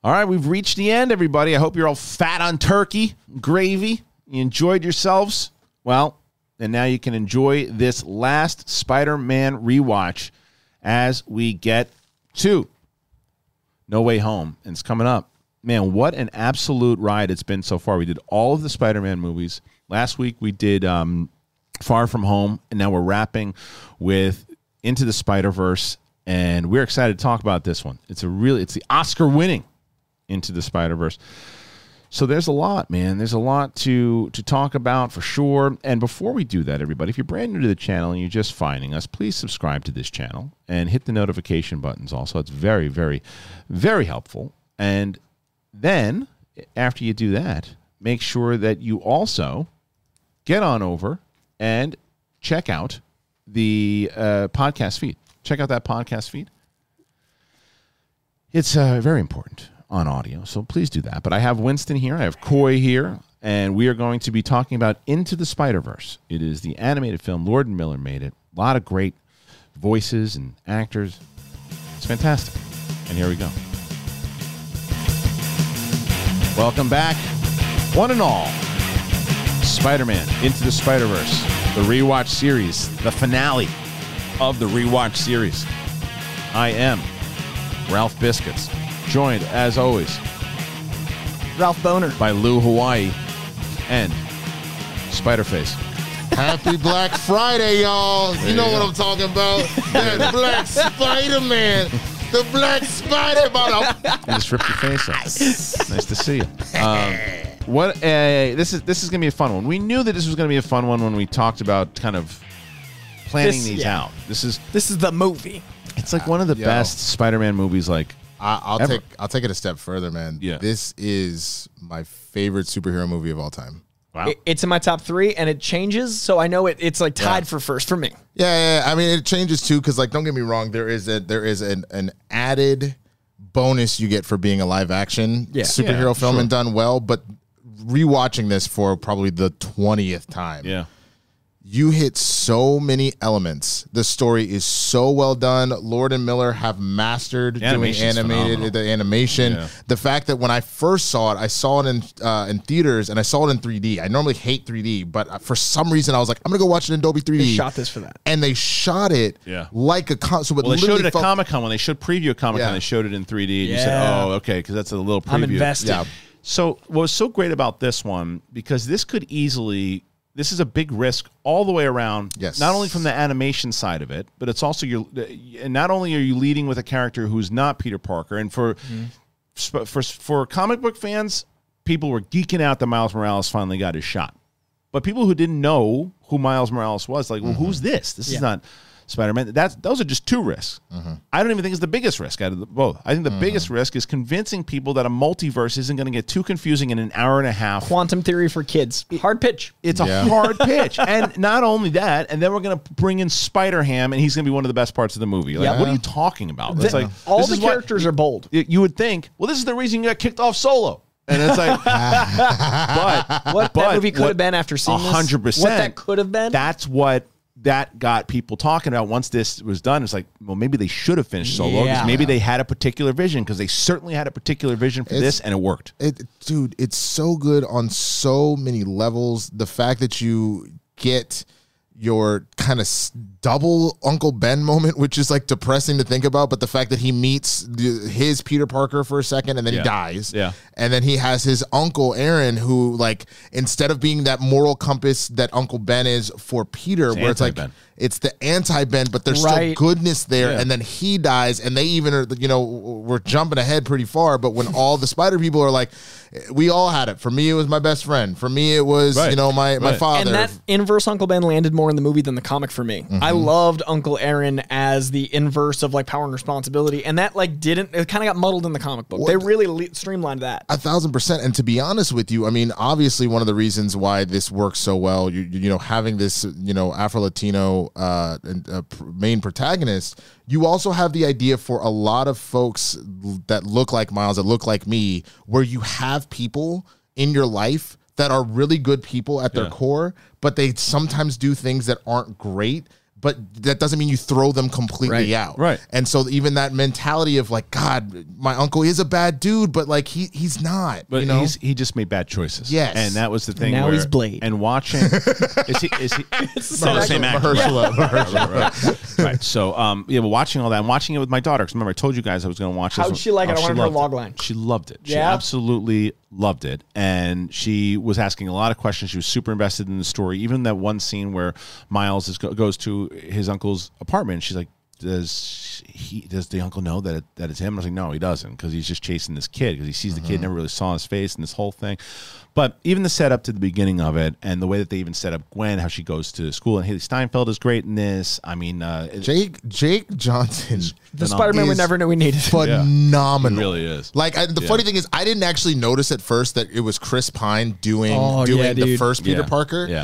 All right, we've reached the end, everybody. I hope you're all fat on turkey, gravy. You enjoyed yourselves. Well, and now you can enjoy this last Spider-Man rewatch as we get to No Way Home. And it's coming up. Man, what an absolute ride it's been so far. We did all of the Spider-Man movies. Last week we did Far From Home, and now we're wrapping with Into the Spider-Verse, and we're excited to talk about this one. It's the Oscar-winning Into the Spider-Verse. So there's a lot, man. There's a lot to talk about for sure. And before we do that, everybody, if you're brand new to the channel and you're just finding us, please subscribe to this channel and hit the notification buttons also. It's very, very, very helpful. And then after you do that, make sure that you also get on over and check out the podcast feed. Check out that podcast feed. It's very important on audio, so please do that. But I have Winston here, I have Coy here, and we are going to be talking about Into the Spider-Verse. It is the animated film. Lord and Miller made it. A lot of great voices and actors. It's fantastic. And here we go. Welcome back, one and all. Spider-Man Into the Spider-Verse, the rewatch series, the finale of the rewatch series. I am Ralph Biscuits, joined, as always, Ralph Boner, by Lou Hawaii and Spider-Face. Happy Black Friday, y'all. You know what I'm talking about. That Black Spider-Man. The Black Spider-Man. You just ripped your face off. Nice to see you. This is going to be a fun one. We knew that this was going to be a fun one when we talked about kind of planning these out. This is the movie. It's like one of the best Spider-Man movies, like, I'll take it a step further, man. Yeah. This is my favorite superhero movie of all time. Wow. It's in my top 3, and it changes, so I know it's like tied for first for me. Yeah. I mean, it changes too, because, like, don't get me wrong, there is an added bonus you get for being a live action superhero film and done well. But rewatching this for probably the 20th time, you hit so many elements. The story is so well done. Lord and Miller have mastered doing the animation. Yeah. The fact that when I first saw it, I saw it in theaters, and I saw it in 3D. I normally hate 3D, but for some reason I was like, I'm gonna go watch it in Dolby 3D. They shot this for that, and they shot it like a they showed it at Comic-Con. When they showed preview at Comic-Con, they showed it in 3D. And you said, "Oh, okay," because that's a little preview. I'm invested. Yeah. So what was so great about this one, because this is a big risk all the way around. Yes. Not only from the animation side of it, but it's also not only are you leading with a character who's not Peter Parker, and for comic book fans, people were geeking out that Miles Morales finally got his shot. But people who didn't know who Miles Morales was, like, well, who's this? This is not Spider-Man. Those are just two risks. I don't even think it's the biggest risk out of both. I think the biggest risk is convincing people that a multiverse isn't going to get too confusing in an hour and a half. Quantum theory for kids. Hard pitch. It's a hard pitch. And not only that, and then we're going to bring in Spider-Ham, and he's going to be one of the best parts of the movie. Like, what are you talking about? It's like, all the characters are bold. You would think, well, this is the reason you got kicked off Solo. And it's like, what that movie could have been after seeing 100%. What that could have been. That's what that got people talking about. Once this was done, it's like, well, maybe they should have finished Solo. Yeah. Maybe they had a particular vision, because they certainly had a particular vision for this, and it worked. Dude, it's so good on so many levels. The fact that you get your kind of double Uncle Ben moment, which is like depressing to think about, but the fact that he meets his Peter Parker for a second and then he dies. Yeah. And then he has his uncle Aaron, who, like, instead of being that moral compass that Uncle Ben is for Peter, where it's like, it's the anti-Ben, but there's still goodness there. And then he dies, and they even are, we're jumping ahead pretty far, but when all the Spider people are like, we all had it. For me, it was my best friend. For me, it was, my father. And that inverse Uncle Ben landed more in the movie than the comic for me. I loved Uncle Aaron as the inverse of, like, power and responsibility, and that, like, it kind of got muddled in the comic book. They really streamlined that. 1,000%. And to be honest with you, I mean, obviously one of the reasons why this works so well, having this, Afro-Latino main protagonist, you also have the idea for a lot of folks that look like Miles, that look like me, where you have people in your life that are really good people at their core, but they sometimes do things that aren't great. but that doesn't mean you throw them completely out. Right. And so even that mentality of like, God, my uncle is a bad dude, but like he's not. But you know? he just made bad choices. Yes. And that was the thing. Now where, he's Blade. And watching is he It's the same actor. Mahershala. Right. So but watching all that, and watching it with my daughter, because remember I told you guys I was going to watch this. How'd she like it? I wanted her log line. She loved it. She Yeah? absolutely loved it. And she was asking a lot of questions. She was super invested in the story. Even that one scene where Miles goes to his uncle's apartment. She's like, does the uncle know that it's him? I was like, no, he doesn't, because he's just chasing this kid, because he sees the kid, never really saw his face, and this whole thing. But even the setup to the beginning of it, and the way that they even set up Gwen, how she goes to school, and Haley Steinfeld is great in this. I mean, Jake Johnson, the Spider-Man we never knew we needed. phenomenal. He really is. Like the funny thing is, I didn't actually notice at first that it was Chris Pine doing the first Peter Parker. Yeah.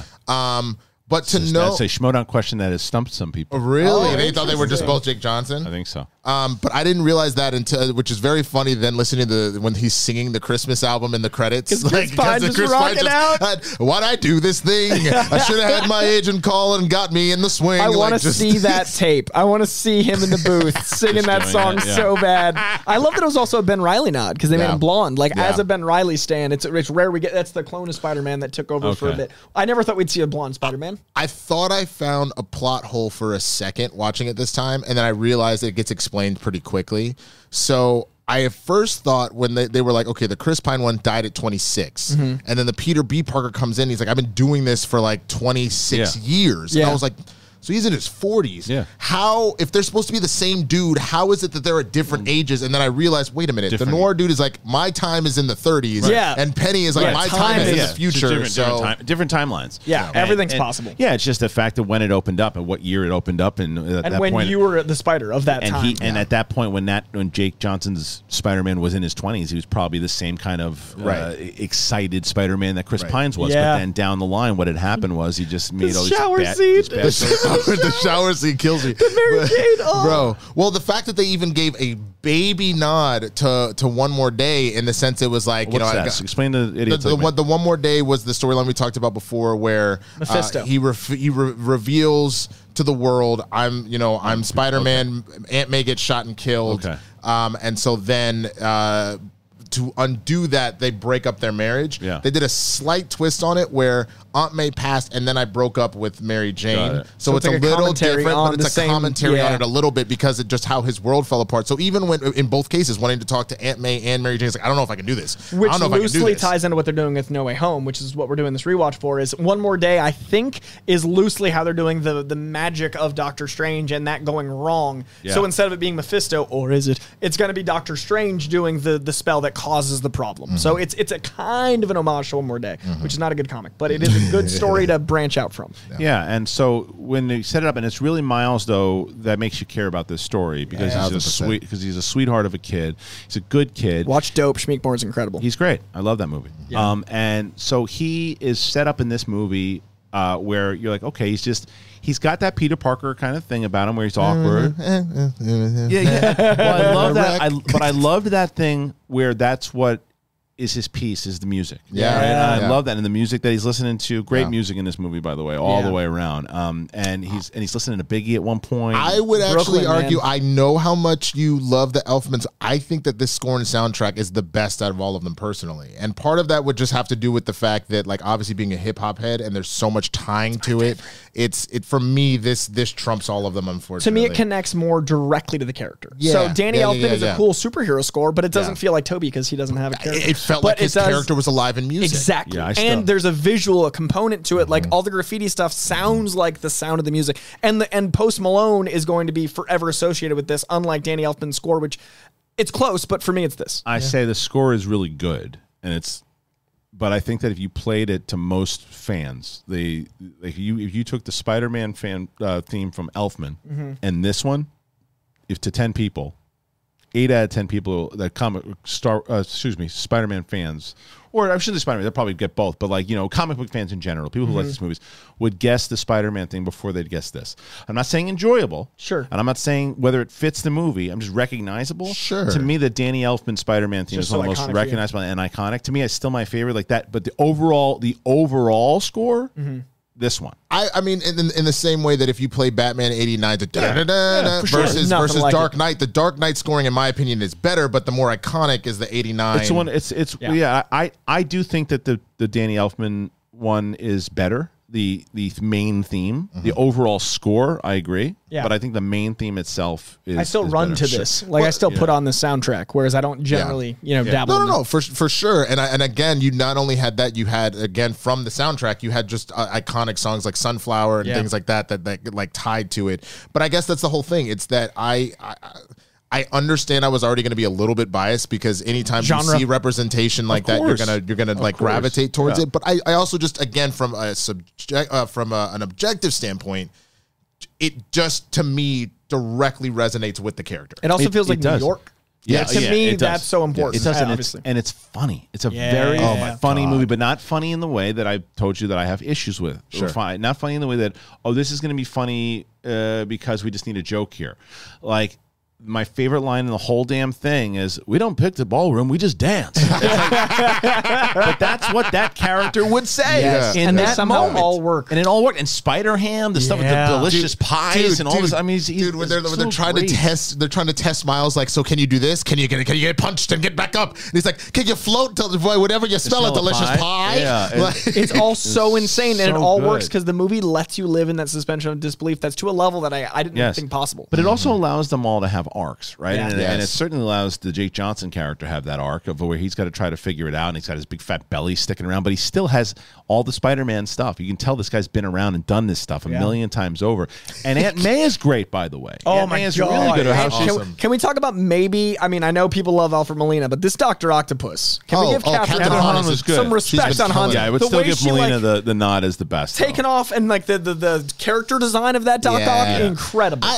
But to know, that's a Schmodown question that has stumped some people. Really, they thought they were just both Jake Johnson. I think so. But I didn't realize that until, which is very funny. Then listening to when he's singing the Christmas album in the credits, Chris Pine just rocking out. Why'd I do this thing? I should have had my agent call and got me in the swing. I want to see that tape. I want to see him in the booth singing that song so bad. I love that it was also a Ben Reilly nod, because they made him blonde. Like as a Ben Reilly stan, it's rare we get. That's the clone of Spider-Man that took over for a bit. I never thought we'd see a blonde Spider-Man. I thought I found a plot hole for a second watching it this time, and then I realized it gets explained pretty quickly. So I at first thought when they were like, okay, the Chris Pine one died at 26, and then the Peter B. Parker comes in, he's like, I've been doing this for like 26 years. And I was like, so he's in his 40s. Yeah. How, if they're supposed to be the same dude, how is it that they're at different ages? And then I realized, wait a minute, the Noir dude is like, my time is in the 30s. Yeah. And Penny is like, my time is in the future. Different timelines. Yeah, everything's possible. Yeah, it's just the fact that when it opened up and what year it opened up, and at that when point, you were the Spider of that time. And at that point, when Jake Johnson's Spider-Man was in his 20s, he was probably the same kind of excited Spider-Man that Chris Pines was. But then down the line, what had happened was he just made all these shower bad, scene. The shower scene kills me. Mary Jane, bro. Well, the fact that they even gave a baby nod to One More Day, in the sense it was like, explain the idiot. The One More Day was the storyline we talked about before, where Mephisto he reveals to the world, I'm Spider-Man. Aunt May gets shot and killed. And so then to undo that, they break up their marriage. They did a slight twist on it where Aunt May passed, and then I broke up with Mary Jane. So it's a little different, but it's a commentary on it a little bit, because it just how his world fell apart. So even when in both cases wanting to talk to Aunt May and Mary Jane, it's like, I don't know if I can do this. Which I don't know if loosely I can do this. ties into what they're doing with No Way Home, which is what we're doing this rewatch for. Is One More Day, I think, is loosely how they're doing the magic of Doctor Strange and that going wrong. So instead of it being Mephisto, or is it? It's going to be Doctor Strange doing the spell that causes the problem. So it's a kind of an homage to One More Day, which is not a good comic, but it is a good story to branch out from. Yeah, and so when they set it up, and it's really Miles though that makes you care about this story, because he's a sweetheart of a kid. He's a good kid. Watch Dope. Shmeekmore is incredible. He's great. I love that movie. And so he is set up in this movie where you're like, okay, he's got that Peter Parker kind of thing about him where he's awkward. Yeah. Well, I love that. But I loved that thing where that's what is his piece, is the music. I love that. And the music that he's listening to, great music in this movie, by the way, all the way around. And he's listening to Biggie at one point. I would actually argue, I know how much you love the Elfmans. I think that this score and soundtrack is the best out of all of them personally. And part of that would just have to do with the fact that, like, obviously being a hip hop head and there's so much tying to it. It for me, this trumps all of them, unfortunately. To me, it connects more directly to the character. So Danny Elfman is a cool superhero score, but it doesn't feel like Toby because he doesn't have a character. It felt like his character was alive in music. Exactly. And there's a visual component to it. Like all the graffiti stuff sounds like the sound of the music. And Post Malone is going to be forever associated with this, unlike Danny Elfman's score, which it's close, but for me it's this. I say the score is really good, but I think that if you played it to most fans, if you took the Spider-Man fan theme from Elfman and this one, if to 10 people, 8 out of 10 people that Spider-Man fans, or I shouldn't say Spider-Man, they'll probably get both, but comic book fans in general, people who like these movies, would guess the Spider-Man thing before they'd guess this. I'm not saying enjoyable. Sure. And I'm not saying whether it fits the movie. I'm just recognizable. Sure. To me, the Danny Elfman Spider-Man theme is one of the most recognizable and iconic. To me, it's still my favorite like that. But the overall score, this one. I mean, in the same way that if you play Batman 89 versus like Dark Knight, the Dark Knight scoring, in my opinion, is better, but the more iconic is the 89. It's one. I do think that the Danny Elfman one is better. The main theme, the overall score, I agree. Yeah. But I think the main theme itself is. I still run better. to this. Like I still put on the soundtrack, whereas I don't generally, dabble. No, for sure. And again, you not only had that, you had again from the soundtrack, you had just iconic songs like Sunflower and things like that like tied to it. But I guess that's the whole thing. It's that I understand I was already going to be a little bit biased because anytime you see representation like that, you're gonna like gravitate towards it. But I also just again from an objective standpoint, it just to me directly resonates with the character. It also feels like New York. Yeah, to me, that's so important. It does, and it's funny. It's a very funny movie, but not funny in the way that I told you that I have issues with. Sure. Not funny in the way that, this is going to be funny because we just need a joke here. Like, my favorite line in the whole damn thing is, "We don't pick the ballroom, we just dance." But that's what that character would say in and that somehow moment. all worked. And it all worked. And Spider-Ham, the stuff with the delicious pies and all this. I mean, when they're trying to test Miles, like, so can you do this? Can you get punched and get back up? And he's like, can you float till whatever you smell a delicious pie? Yeah, it's all so insane, and it all works because the movie lets you live in that suspension of disbelief. That's to a level that I didn't think possible. But it also allows them all to have arcs, right? And it certainly allows the Jake Johnson character to have that arc of where he's got to try to figure it out, and he's got his big fat belly sticking around, but he still has all the Spider-Man stuff. You can tell this guy's been around and done this stuff a million times over. And Aunt May is great, by the way. Oh Aunt my May is God. really good at how Awesome. Can we talk about maybe? I mean, I know people love Alfred Molina, but this Dr. Octopus. Can we give Captain Hahn was good. some respect on Hans? Yeah, I would still give Molina the nod as the best. Taken off and like the character design of that Doc Ock, incredible.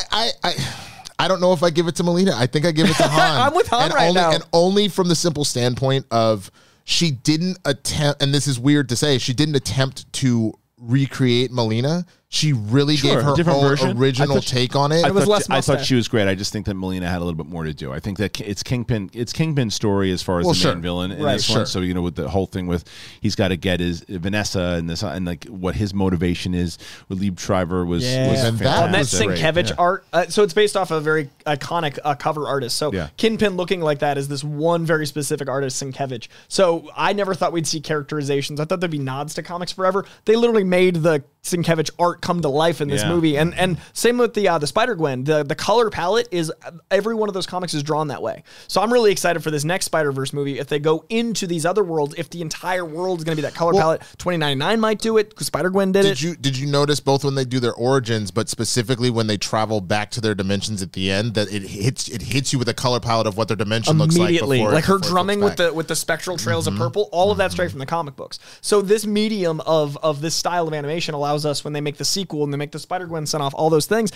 I don't know if I give it to Molina. I think I give it to Han. I'm with Han right now. And only from the simple standpoint of she didn't attempt, and this is weird to say, she didn't attempt to recreate Molina. She really gave her own original take on it. I thought she was great. I just think that Molina had a little bit more to do. I think that it's Kingpin's story as far as the main villain in this one. So with the whole thing with he's got to get his Vanessa and this and like what his motivation is with Liev Schreiber was and that Sienkiewicz art. So it's based off a very iconic cover artist. So Kingpin looking like that is this one very specific artist, Sienkiewicz. So I never thought we'd see characterizations. I thought there'd be nods to comics forever. They literally made the Sienkiewicz art come to life in this movie, and same with the Spider-Gwen. The color palette is every one of those comics is drawn that way. So I'm really excited for this next Spider-Verse movie. If they go into these other worlds, if the entire world is going to be that color palette, 2099 might do it because Spider-Gwen did it. Did you notice both when they do their origins, but specifically when they travel back to their dimensions at the end, that it hits you with a color palette of what their dimension looks like immediately, like her drumming with the spectral trails of purple, all of that straight from the comic books. So this medium of this style of animation allows us, when they make the sequel and they make the Spider-Gwen send off, all those things.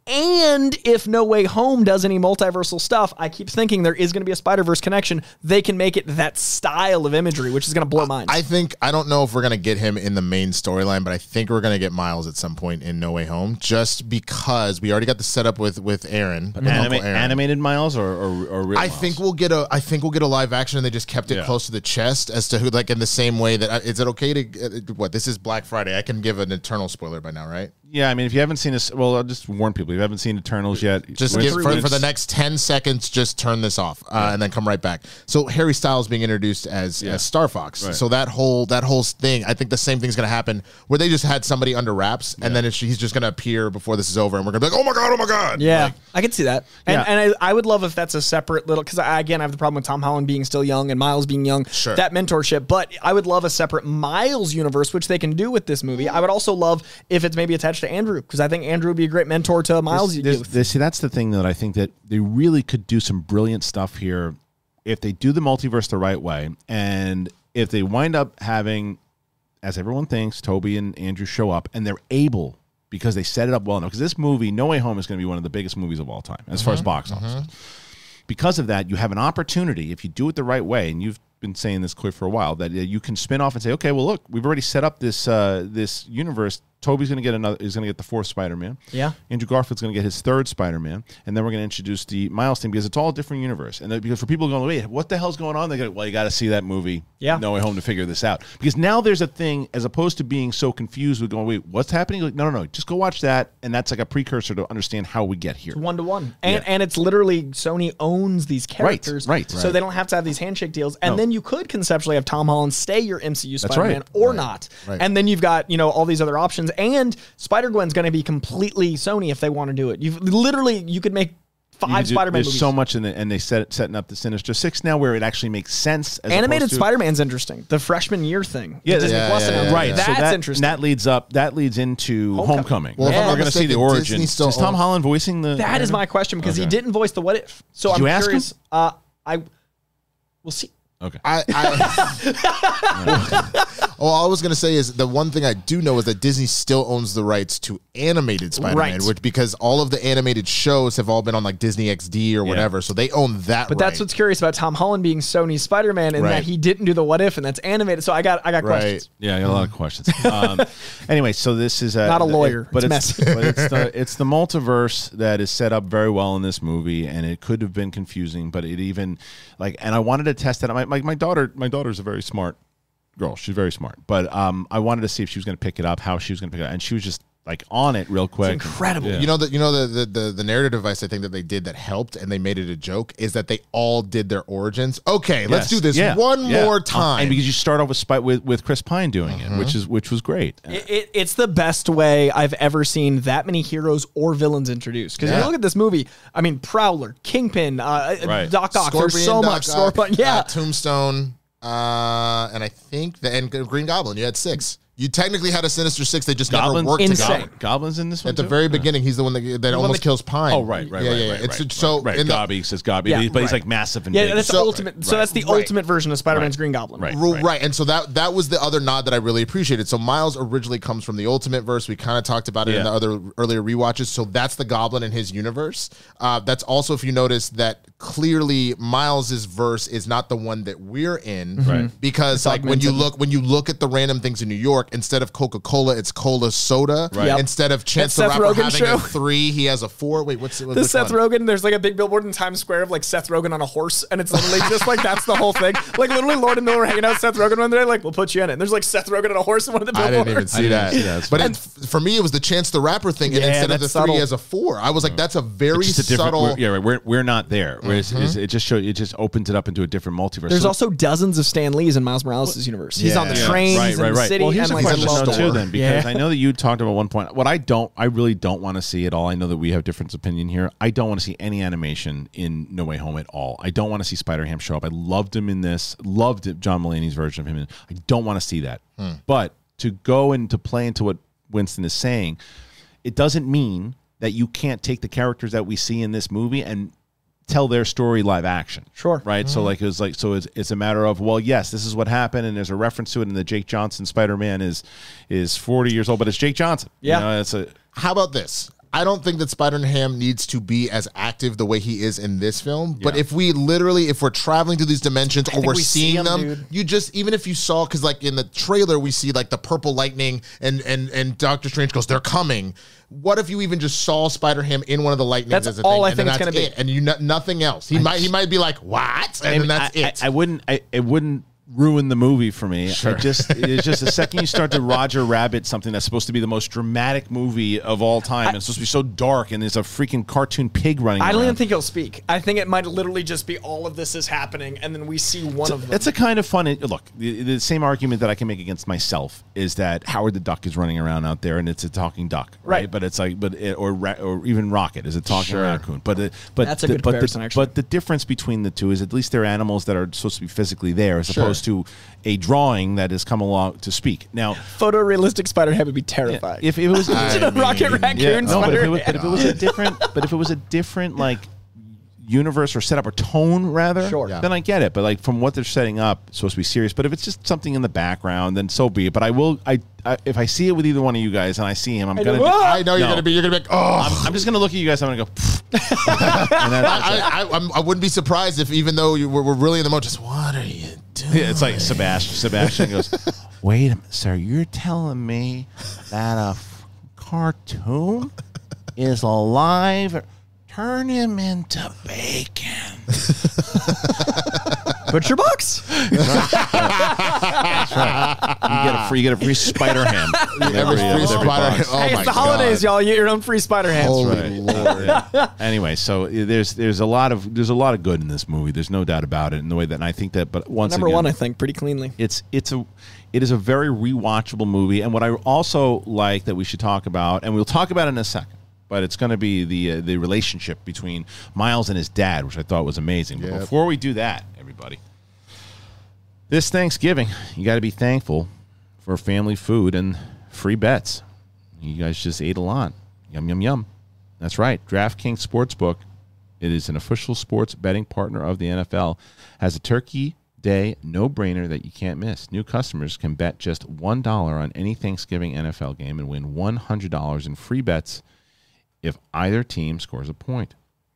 And if No Way Home does any multiversal stuff, I keep thinking there is going to be a Spider-Verse connection. They can make it that style of imagery, which is going to blow minds. I don't know if we're going to get him in the main storyline, but I think we're going to get Miles at some point in No Way Home, just because we already got the setup with Aaron, animated Miles or real Miles? I think we'll get a live action, and they just kept it close to the chest as to who, like in the same way that is it okay to this is Black Friday. I can give an Eternal spoiler by now, right? Yeah, I mean, if you haven't seen this, well, I'll just warn people. If you haven't seen Eternals yet, just give, for the next 10 seconds, just turn this off and then come right back. So Harry Styles being introduced as Star Fox. Right. So that whole thing, I think the same thing's going to happen where they just had somebody under wraps, and then he's just going to appear before this is over, and we're going to be like, oh my God. Yeah, I can see that. And I would love if that's a separate little, because I have the problem with Tom Holland being still young and Miles being young, that mentorship. But I would love a separate Miles universe, which they can do with this movie. I would also love if it's maybe attached to Andrew, because I think Andrew would be a great mentor to Miles. See, that's the thing that I think that they really could do some brilliant stuff here if they do the multiverse the right way, and if they wind up having, as everyone thinks, Toby and Andrew show up, and they're able, because they set it up well enough, because this movie, No Way Home, is going to be one of the biggest movies of all time as far as box office. Because of that, you have an opportunity, if you do it the right way, and you've been saying this clear for a while, that you can spin off and say, okay, well, look, we've already set up this this universe Toby's going to get another. He's going to get the fourth Spider-Man. Yeah. Andrew Garfield's going to get his third Spider-Man, and then we're going to introduce the Miles team because it's all a different universe. And because for people going, wait, what the hell's going on? They go, well, you got to see that movie. Yeah. No Way Home to figure this out. Because now there's a thing, as opposed to being so confused with going, wait, what's happening? Like, no, just go watch that, and that's like a precursor to understand how we get here. 1-to-1, and it's literally Sony owns these characters, right. So they don't have to have these handshake deals. And then you could conceptually have Tom Holland stay your MCU Spider-Man or not. Right. And then you've got all these other options. And Spider-Gwen's going to be completely Sony if they want to do it. You could make 5 Spider-Man movies. There's so much in it, and they setting up the Sinister Six now where it actually makes sense. As Animated Spider-Man's interesting. The freshman year thing. Yeah, Disney Plus announced. Right. That's so interesting. That leads into Homecoming. Well, we're going to see the origin. Is Tom Holland voicing the? That is my question because he didn't voice the What If. So Did I'm you ask curious. him? We'll see. Okay. All I was going to say is the one thing I do know is that Disney still owns the rights to animated Spider-Man, which because all of the animated shows have all been on like Disney XD or whatever, so they own that. But that's what's curious about Tom Holland being Sony's Spider-Man and that he didn't do the What If and that's animated. So I got questions. Yeah, I got a lot of questions. Anyway, so this is not a lawyer. But it's messy. But it's the multiverse that is set up very well in this movie, and it could have been confusing, but it even and I wanted to test it. My daughter's a very smart girl. She's very smart, but I wanted to see if she was going to pick it up, how she was going to pick it up, and she was just on it real quick. It's incredible. Yeah. The narrative device I think that they did that helped and they made it a joke is that they all did their origins. Okay, let's do this one more time. And because you start off with Chris Pine doing it, which was great. It's the best way I've ever seen that many heroes or villains introduced. Because if you look at this movie, I mean, Prowler, Kingpin, Doc Ock, there's so much. Tombstone, and I think and Green Goblin. You had 6. You technically had a Sinister Six. They just never worked together. Goblin's in this one at the very beginning. He's the one that almost kills Pine. Oh, right. Gobby says Gobby, but he's like massive and big. That's ultimate. So that's the ultimate version of Spider-Man's Green Goblin. Right. And so that was the other nod that I really appreciated. So Miles originally comes from the Ultimate Verse. We kind of talked about it in the other earlier rewatches. So that's the Goblin in his universe. That's also, if you notice, that clearly Miles's verse is not the one that we're in, because when you look at the random things in New York. Instead of Coca-Cola, it's Cola Soda. Instead of Chance the Rapper having a 3, he has a 4. Wait, what's the Seth Rogen? There's like a big billboard in Times Square of Seth Rogen on a horse, and it's literally just that's the whole thing. Literally, Lord and Miller were hanging out with Seth Rogen one day. We'll put you in it. And there's Seth Rogen on a horse in one of the billboards. I didn't even see that. But for me, it was the Chance the Rapper thing, and instead of the 3 as a 4, I was like, that's a very subtle. We're not there. Whereas it just opens it up into a different multiverse. There's also dozens of Stan Lees in Miles Morales' universe. He's on the trains in the city. Well, here's and a question too, then, because I know that you talked about one point. I really don't want to see at all. I know that we have different opinion here. I don't want to see any animation in No Way Home at all. I don't want to see Spider-Ham show up. I loved him in this. Loved it, John Mulaney's version of him. I don't want to see that. But to go and to play into what Winston is saying, it doesn't mean that you can't take the characters that we see in this movie and tell their story live action. Sure. Right? So it's a matter of, well, yes, this is what happened, and there's a reference to it, and the Jake Johnson Spider-Man is 40 years old, but it's Jake Johnson. Yeah. How about this? I don't think that Spider-Ham needs to be as active the way he is in this film. But if we're traveling through these dimensions or we're seeing them, you just, even if you saw, because in the trailer we see the purple lightning and Doctor Strange goes, they're coming. What if you even just saw Spider-Ham in one of the lightnings? That's as a all thing, I think it's going to be. And nothing else. He might be like, what? And then that's it. It wouldn't ruin the movie for me. It's just the second you start to Roger Rabbit something that's supposed to be the most dramatic movie of all time, and it's supposed to be so dark, and there's a freaking cartoon pig running around. I don't even think he'll speak. I think it might literally just be all of this is happening, and then we see one of them. It's a kind of fun. Look, the same argument that I can make against myself is that Howard the Duck is running around out there, and it's a talking duck, right? But it's or even Rocket is a talking raccoon. But that's a good comparison, actually. But the difference between the two is at least they're animals that are supposed to be physically there, as opposed to a drawing that has come along to speak. Now, photorealistic Spider-Ham would be terrifying. If it was Rocket Raccoon, but if it was a different universe or setup or tone rather, then I get it. But from what they're setting up, it's supposed to be serious. But if it's just something in the background, then so be it. But if I see it with either one of you guys and I see him, I know you're gonna be like, oh. I'm just gonna look at you guys. I'm gonna go. I wouldn't be surprised if, even though we're really in the mode, just what are you doing? Yeah, it's like Sebastian goes, wait a minute, sir, you're telling me that a cartoon is alive. Turn him into bacon. Butcher Box? That's right. You get a free spider ham. Every spider ham. Oh, hey, my it's the holidays, God. y'all. You get your own free spider ham. Holy Lord. Anyway, so there's a lot of good in this movie. There's no doubt about it. In the way that, and I think that, but once Number again, one, I think, pretty cleanly. it is a very rewatchable movie. And what I also like that we should talk about, and we'll talk about it in a second, but it's going to be the relationship between Miles and his dad, which I thought was amazing. But before we do that, everybody, this Thanksgiving, you got to be thankful for family food and free bets. You guys just ate a lot. Yum, yum, yum. That's right. DraftKings Sportsbook, it is an official sports betting partner of the NFL, has a Turkey Day no-brainer that you can't miss. New customers can bet just $1 on any Thanksgiving NFL game and win $100 in free bets if either team scores a point.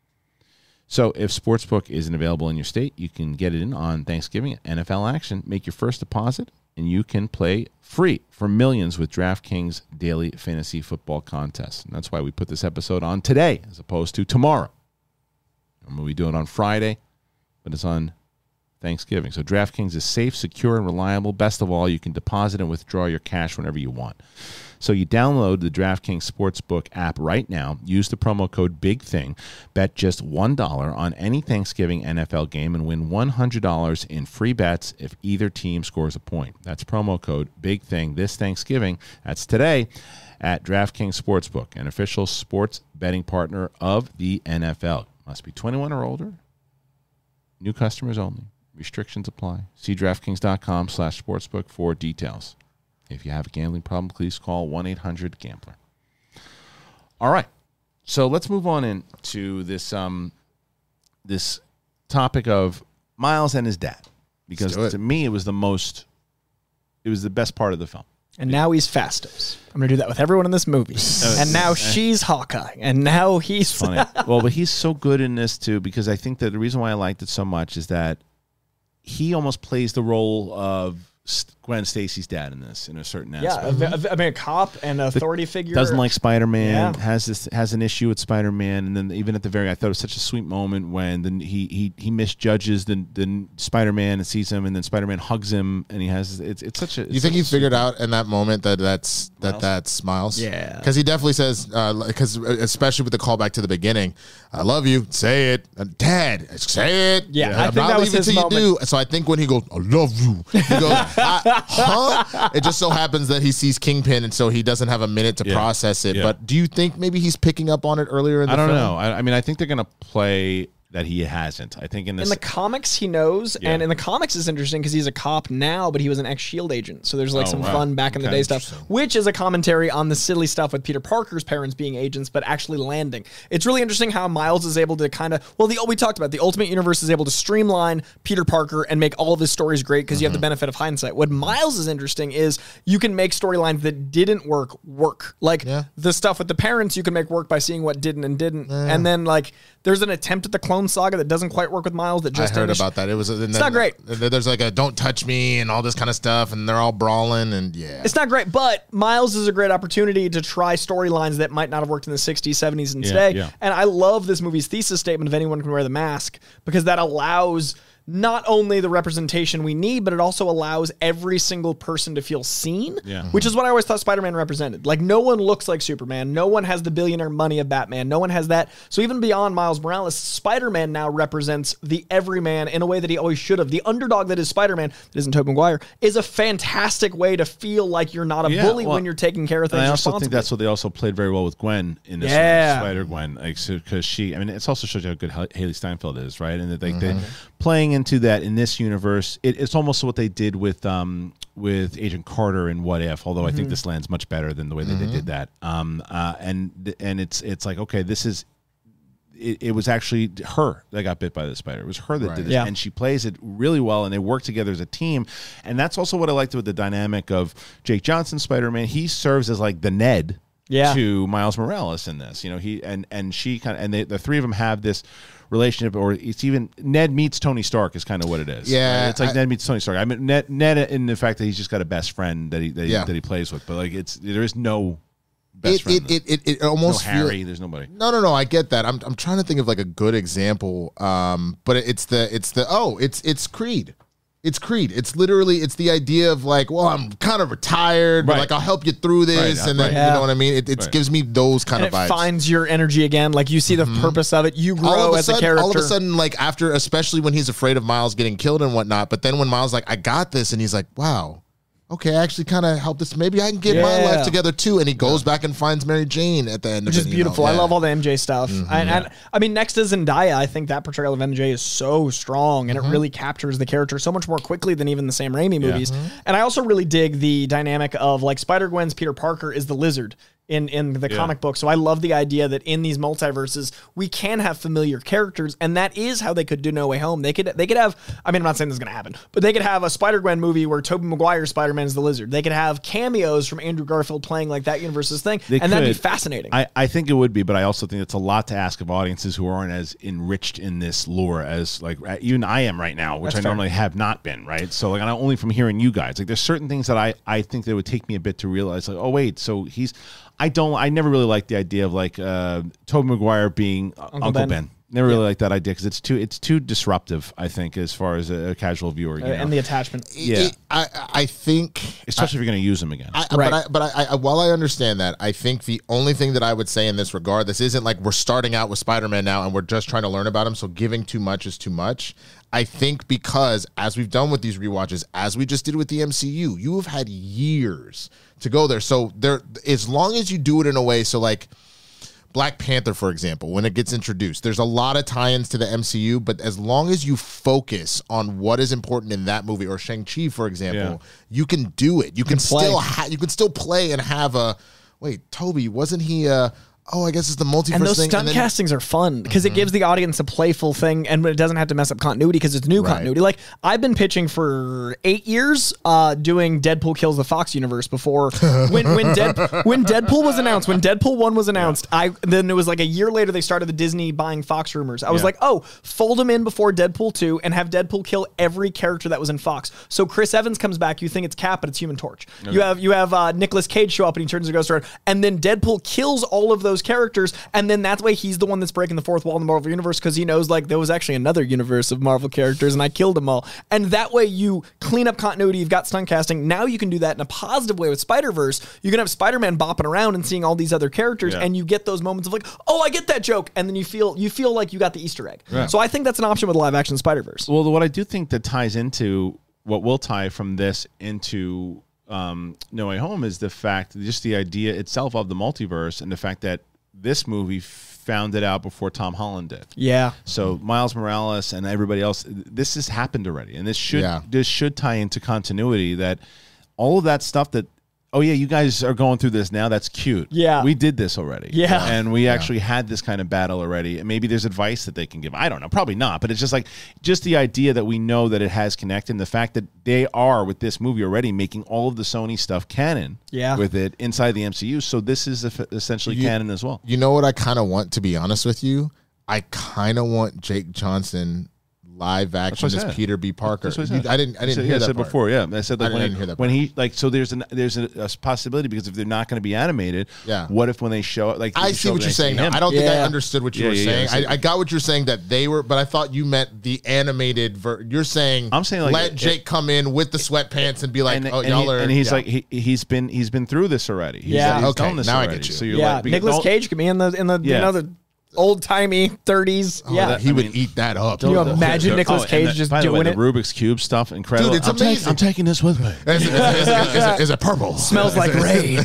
So if Sportsbook isn't available in your state, you can get it in on Thanksgiving NFL action. Make your first deposit, and you can play free for millions with DraftKings Daily Fantasy Football Contest. And that's why we put this episode on today as opposed to tomorrow. Normally we do it on Friday, but it's on Thanksgiving. So DraftKings is safe, secure, and reliable. Best of all, you can deposit and withdraw your cash whenever you want. So you download the DraftKings Sportsbook app right now. Use the promo code BIGTHING. Bet just $1 on any Thanksgiving NFL game and win $100 in free bets if either team scores a point. That's promo code BIGTHING this Thanksgiving. That's today at DraftKings Sportsbook, an official sports betting partner of the NFL. Must be 21 or older. New customers only. Restrictions apply. See DraftKings.com/sportsbook for details. If you have a gambling problem, please call 1-800-GAMBLER. All right. So let's move on into this this topic of Miles and his dad. Because to me, it was the best part of the film. And now he's Fastos. I'm going to do that with everyone in this movie. And now she's Hawkeye. And now he's... Funny. Well, but he's so good in this, too, because I think that the reason why I liked it so much is that he almost plays the role of Gwen Stacy's dad in this, in a certain aspect. Yeah, I mean, a cop and authority figure. Doesn't like Spider-Man, has an issue with Spider-Man, and then even at the very, I thought it was such a sweet moment when he misjudges the Spider-Man and sees him, and then Spider-Man hugs him, and he has it's such a. You think he figured out in that moment that's Miles? Yeah, because he definitely says, because especially with the callback to the beginning, I love you, say it, Dad, say it. Yeah, I'm I think not that was leaving his till moment. you do. So I think when he goes, I love you, he goes, huh? It just so happens that he sees Kingpin, and so he doesn't have a minute to process it. Yeah. But do you think maybe he's picking up on it earlier in the film? I don't know. I mean, I think they're going to play that he hasn't. I think in the comics he knows, and in the comics it's interesting because he's a cop now, but he was an ex-SHIELD agent. So there's some fun back in the day stuff, which is a commentary on the silly stuff with Peter Parker's parents being agents, but actually landing. It's really interesting how Miles is able to kind of, we talked about the Ultimate Universe is able to streamline Peter Parker and make all of his stories great because you have the benefit of hindsight. What Miles is interesting is you can make storylines that didn't work. Like the stuff with the parents, you can make work by seeing what didn't and didn't, and then there's an attempt at the Clone Saga that doesn't quite work with Miles. That just I heard about that. It's not great. There's like a "don't touch me" and all this kind of stuff, and they're all brawling, and it's not great. But Miles is a great opportunity to try storylines that might not have worked in the 60s, 70s, and today. Yeah. And I love this movie's thesis statement of anyone can wear the mask because that allows not only the representation we need, but it also allows every single person to feel seen, which is what I always thought Spider-Man represented. Like, no one looks like Superman. No one has the billionaire money of Batman. No one has that. So even beyond Miles Morales, Spider-Man now represents the everyman in a way that he always should have. The underdog that is Spider-Man, that isn't Tobey Maguire, is a fantastic way to feel like you're not a bully when you're taking care of things. I also think that's what they also played very well with Gwen in this Spider-Gwen, because she, I mean, it also shows you how good Haley Steinfeld is, right? And that they playing into that in this universe, it's almost what they did with Agent Carter and What If. Although I think this lands much better than the way that they did that. And it's like, okay, this is. It was actually her that got bit by the spider. It was her that did this, and she plays it really well, and they work together as a team. And that's also what I liked with the dynamic of Jake Johnson's Spider-Man. He serves as like the Ned to Miles Morales in this. You know, he and she kind of, and the three of them have this relationship, or it's even Ned meets Tony Stark is kind of what it is. Yeah, right? It's like Ned meets Tony Stark. I mean, Ned in the fact that he's just got a best friend that he plays with, but like there is no best friend. It almost no Harry. There's nobody. No. I get that. I'm trying to think of like a good example. But it's Creed. It's Creed. It's literally, it's the idea of like, well, I'm kind of retired, but like I'll help you through this, and then you know what I mean. It gives me those kind of vibes. It finds your energy again. Like you see the purpose of it. You grow as a character. All of a sudden, like after, especially when he's afraid of Miles getting killed and whatnot. But then when Miles like, I got this, and he's like, wow. Okay, I actually kind of helped this. Maybe I can get my life together too. And he goes back and finds Mary Jane at the end of it. Which is beautiful. I love all the MJ stuff. I mean, next to Zendaya, I think that portrayal of MJ is so strong and it really captures the character so much more quickly than even the Sam Raimi movies. And I also really dig the dynamic of like Spider-Gwen's Peter Parker is the Lizard in the comic book. So I love the idea that in these multiverses, we can have familiar characters, and that is how they could do No Way Home. They could have, I mean, I'm not saying this is going to happen, but they could have a Spider-Gwen movie where Tobey Maguire's Spider-Man is the Lizard. They could have cameos from Andrew Garfield playing like that universe's thing, that'd be fascinating. I think it would be, but I also think it's a lot to ask of audiences who aren't as enriched in this lore as like even I am right now, which I normally have not been, right? So like, only from hearing you guys, like there's certain things that I think that it would take me a bit to realize, like, oh wait, so I never really liked the idea of like Tobey Maguire being Uncle Ben. Never really liked that idea because it's too disruptive, I think, as far as a casual viewer. And the attachment. I think, especially if you're going to use them again. But while I understand that, I think the only thing that I would say in this regard, this isn't like we're starting out with Spider-Man now and we're just trying to learn about him, so giving too much is too much. I think because, as we've done with these rewatches, as we just did with the MCU, you have had years to go there. So as long as you do it in a way, so like Black Panther, for example, when it gets introduced, there's a lot of tie-ins to the MCU, but as long as you focus on what is important in that movie, or Shang-Chi, for example, you can do it. You can still play and have a, wait, Toby, wasn't he I guess it's the multiverse thing. And those stunt castings are fun because it gives the audience a playful thing, and it doesn't have to mess up continuity because it's new continuity. Like I've been pitching for 8 years, doing Deadpool Kills the Fox universe before. When Deadpool was announced, when Deadpool 1 was announced, then it was like a year later they started the Disney buying Fox rumors. I was like, fold them in before Deadpool 2 and have Deadpool kill every character that was in Fox. So Chris Evans comes back, you think it's Cap, but it's Human Torch. Okay. You have Nicolas Cage show up and he turns into Ghost Rider, and then Deadpool kills all of those characters, and then that's why he's the one that's breaking the fourth wall in the Marvel universe, because he knows like there was actually another universe of Marvel characters and I killed them all. And that way you clean up continuity, you've got stunt casting. Now you can do that in a positive way with Spider-Verse. You can have Spider-Man bopping around and seeing all these other characters, and you get those moments of like, oh, I get that joke, and then you feel like you got the Easter egg. So I think that's an option with live action Spider-Verse. Well, what I do think that ties into what will tie from this into No Way Home is the fact, just the idea itself of the multiverse, and the fact that this movie found it out before Tom Holland did. Yeah. So Miles Morales and everybody else, this has happened already, and this should tie into continuity. That all of that stuff that, oh yeah, you guys are going through this now. That's cute. Yeah. We did this already. Yeah. And we actually had this kind of battle already. And maybe there's advice that they can give. I don't know. Probably not. But it's just like, just the idea that we know that it has connected, and the fact that they are, with this movie already, making all of the Sony stuff canon with it inside the MCU. So this is essentially canon as well. You know what I kind of want, to be honest with you? I kind of want Jake Johnson live action as Peter B. Parker. I didn't hear that I said part. before. Yeah, I said like when he like, so there's a possibility, because if they're not going to be animated, what if when they show it, like, I see what you're saying now. I don't think I understood what you were saying. I got what you're saying, that they were, but I thought you meant the animated You're saying, I'm saying like, let Jake come in with the sweatpants and be like, y'all are, and he's like he's been through this already. He's done this now already. I get you. So you're like, Nicolas Cage could be in the the old-timey 30s. He would eat that up. Can you imagine Nicolas Cage just doing it? The Rubik's Cube stuff, incredible. Dude, it's amazing. I'm taking this with me. Is it purple? Smells like rain.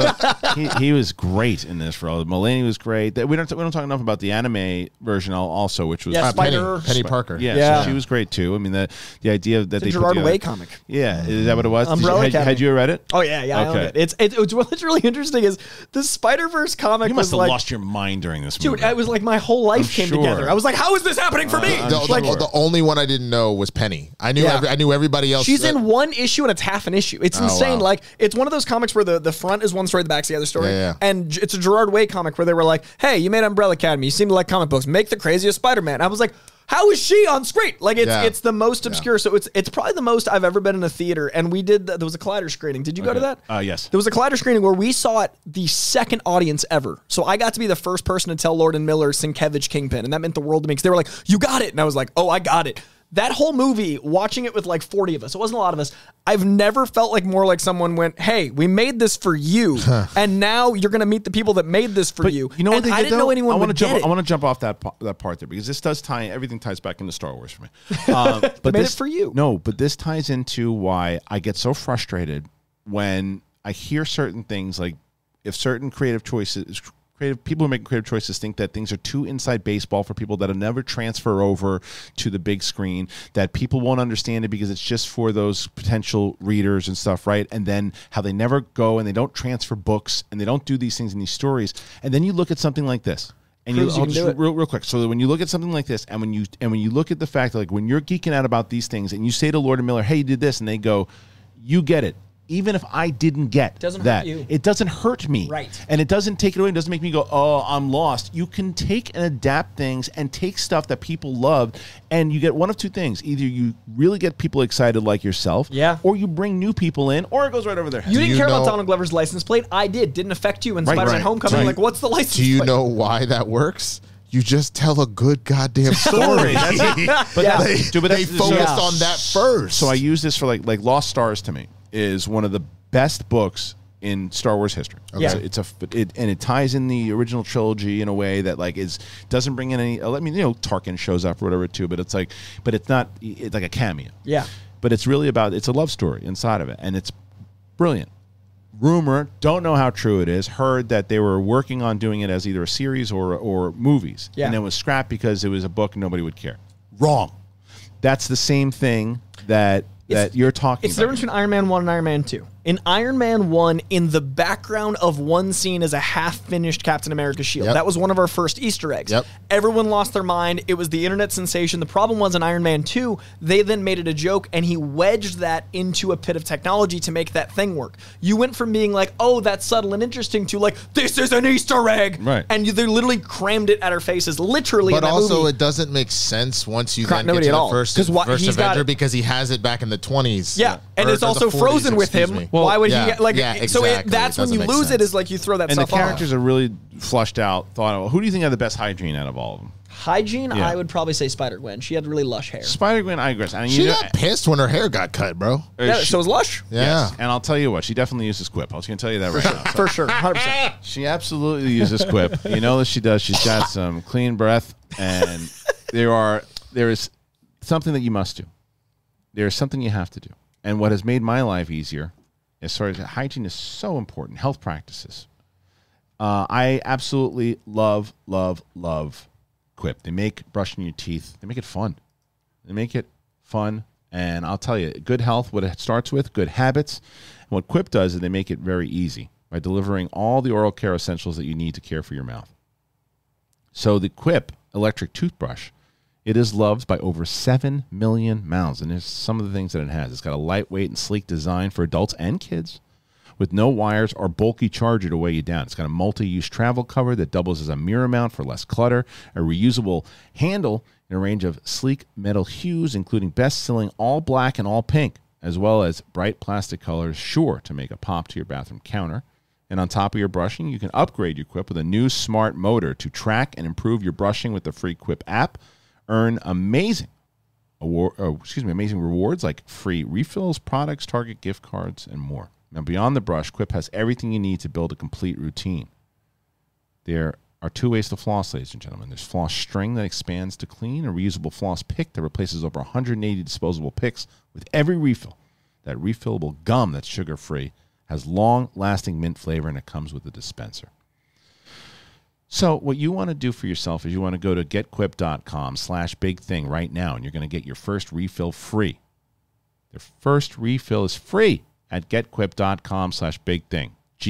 He was great in this role. Mulaney was great. We don't talk enough about the anime version also, which was Penny Parker. So she was great too. I mean, the idea that it's a Gerard Way comic. Yeah, is that what it was? Umbrella Academy. Had you read it? Oh yeah, I own it. What's really interesting is the Spider-Verse comic. You must have lost your mind during this movie. Dude, it was like my whole life came together. I was like, how is this happening for me? The only one I didn't know was Penny. I knew everybody else. She's in one issue and it's half an issue. It's insane. Wow. Like, it's one of those comics where the front is one story, the back's the other story. And it's a Gerard Way comic where they were like, hey, you made Umbrella Academy. You seem to like comic books. Make the craziest Spider-Man. I was like, how is she on screen? Like it's the most obscure. So it's probably the most I've ever been in a theater. And we did there was a Collider screening. Did you go to that? Yes. There was a Collider screening where we saw it the second audience ever. So I got to be the first person to tell Lord and Miller Sienkiewicz Kingpin, and that meant the world to me because they were like, "You got it," and I was like, "Oh, I got it." That whole movie, watching it with like 40 of us, it wasn't a lot of us. I've never felt like more like someone went, "Hey, we made this for you, and now you're going to meet the people that made this for you." You know what they did, I didn't know anyone would get it. I want to jump off that part there because this does tie. Everything ties back into Star Wars for me. But made it for you. No, but this ties into why I get so frustrated when I hear certain things, like if certain creative people who make creative choices think that things are too inside baseball for people that'll never transfer over to the big screen, that people won't understand it because it's just for those potential readers and stuff, right? And then how they never go and they don't transfer books and they don't do these things in these stories. And then you look at something like this. And real quick. So when you look at something like this, and when you look at the fact that, like, when you're geeking out about these things, and you say to Lord and Miller, "Hey, you did this," and they go, "You get it." Even if I didn't get that, it doesn't hurt me. Right. And it doesn't take it away. It doesn't make me go, "Oh, I'm lost." You can take and adapt things and take stuff that people loved, and you get one of two things. Either you really get people excited like yourself, or you bring new people in, or it goes right over their head. You didn't care about Donald Glover's license plate. I did. Didn't affect you in Spider-Man Homecoming. Like, what's the license plate? Do you know why that works? You just tell a good goddamn story. They focused on that first. So I use this for like Lost Stars to me is one of the best books in Star Wars history. Okay. And it ties in the original trilogy in a way that doesn't bring in any. I mean, Tarkin shows up or whatever too, but it's like a cameo. Yeah. But it's really it's a love story inside of it, and it's brilliant. Rumor, don't know how true it is, heard that they were working on doing it as either a series or movies, and it was scrapped because it was a book and nobody would care. Wrong. That's the same thing that you're talking about. It's the difference between Iron Man 1 and Iron Man 2. In Iron Man 1, in the background of one scene is a half-finished Captain America shield. That was one of our first Easter eggs. Everyone lost their mind. It was the internet sensation. The problem was in Iron Man 2, they then made it a joke, and he wedged that into a pit of technology to make that thing work. You went from being like, "Oh, that's subtle and interesting," to like, "This is an Easter egg!" Right. And they literally crammed it at our faces, literally. But in that also, movie. it doesn't make sense once you then get to the first Avenger because he has it back in the 20s. Yeah, and it's also frozen with him. Well, why would he get, like, exactly. so that's when you lose it, is like you throw that and stuff off. And the characters are really flushed out, thought of. Who do you think had the best hygiene out of all of them? Hygiene, I would probably say Spider-Gwen. She had really lush hair. Spider-Gwen, I agree. She got pissed when her hair got cut, bro. So was Lush? Yeah. Yes. And I'll tell you what, she definitely uses Quip. I was going to tell you that right now. For sure, 100%. She absolutely uses Quip. You know that she does. She's got some clean breath, and there is something that you must do. There is something you have to do. And what has made my life easier, as far as hygiene is so important, health practices. I absolutely love Quip. They make brushing your teeth, they make it fun. And I'll tell you, good health, what it starts with, good habits. And what Quip does is they make it very easy by delivering all the oral care essentials that you need to care for your mouth. So the Quip electric toothbrush, it is loved by over 7 million mouths, and there's some of the things that it has. It's got a lightweight and sleek design for adults and kids with no wires or bulky charger to weigh you down. It's got a multi-use travel cover that doubles as a mirror mount for less clutter, a reusable handle in a range of sleek metal hues, including best-selling all black and all pink, as well as bright plastic colors sure to make a pop to your bathroom counter. And on top of your brushing, you can upgrade your Quip with a new smart motor to track and improve your brushing with the free Quip app. Earn amazing rewards like free refills, products, Target gift cards, and more. Now, beyond the brush, Quip has everything you need to build a complete routine. There are two ways to floss, ladies and gentlemen. There's floss string that expands to clean, a reusable floss pick that replaces over 180 disposable picks with every refill. That refillable gum that's sugar-free has long-lasting mint flavor, and it comes with a dispenser. So what you want to do for yourself is you want to go to getquip.com/bigthing right now, and you're going to get your first refill free. Their first refill is free at getquip.com/bigthing.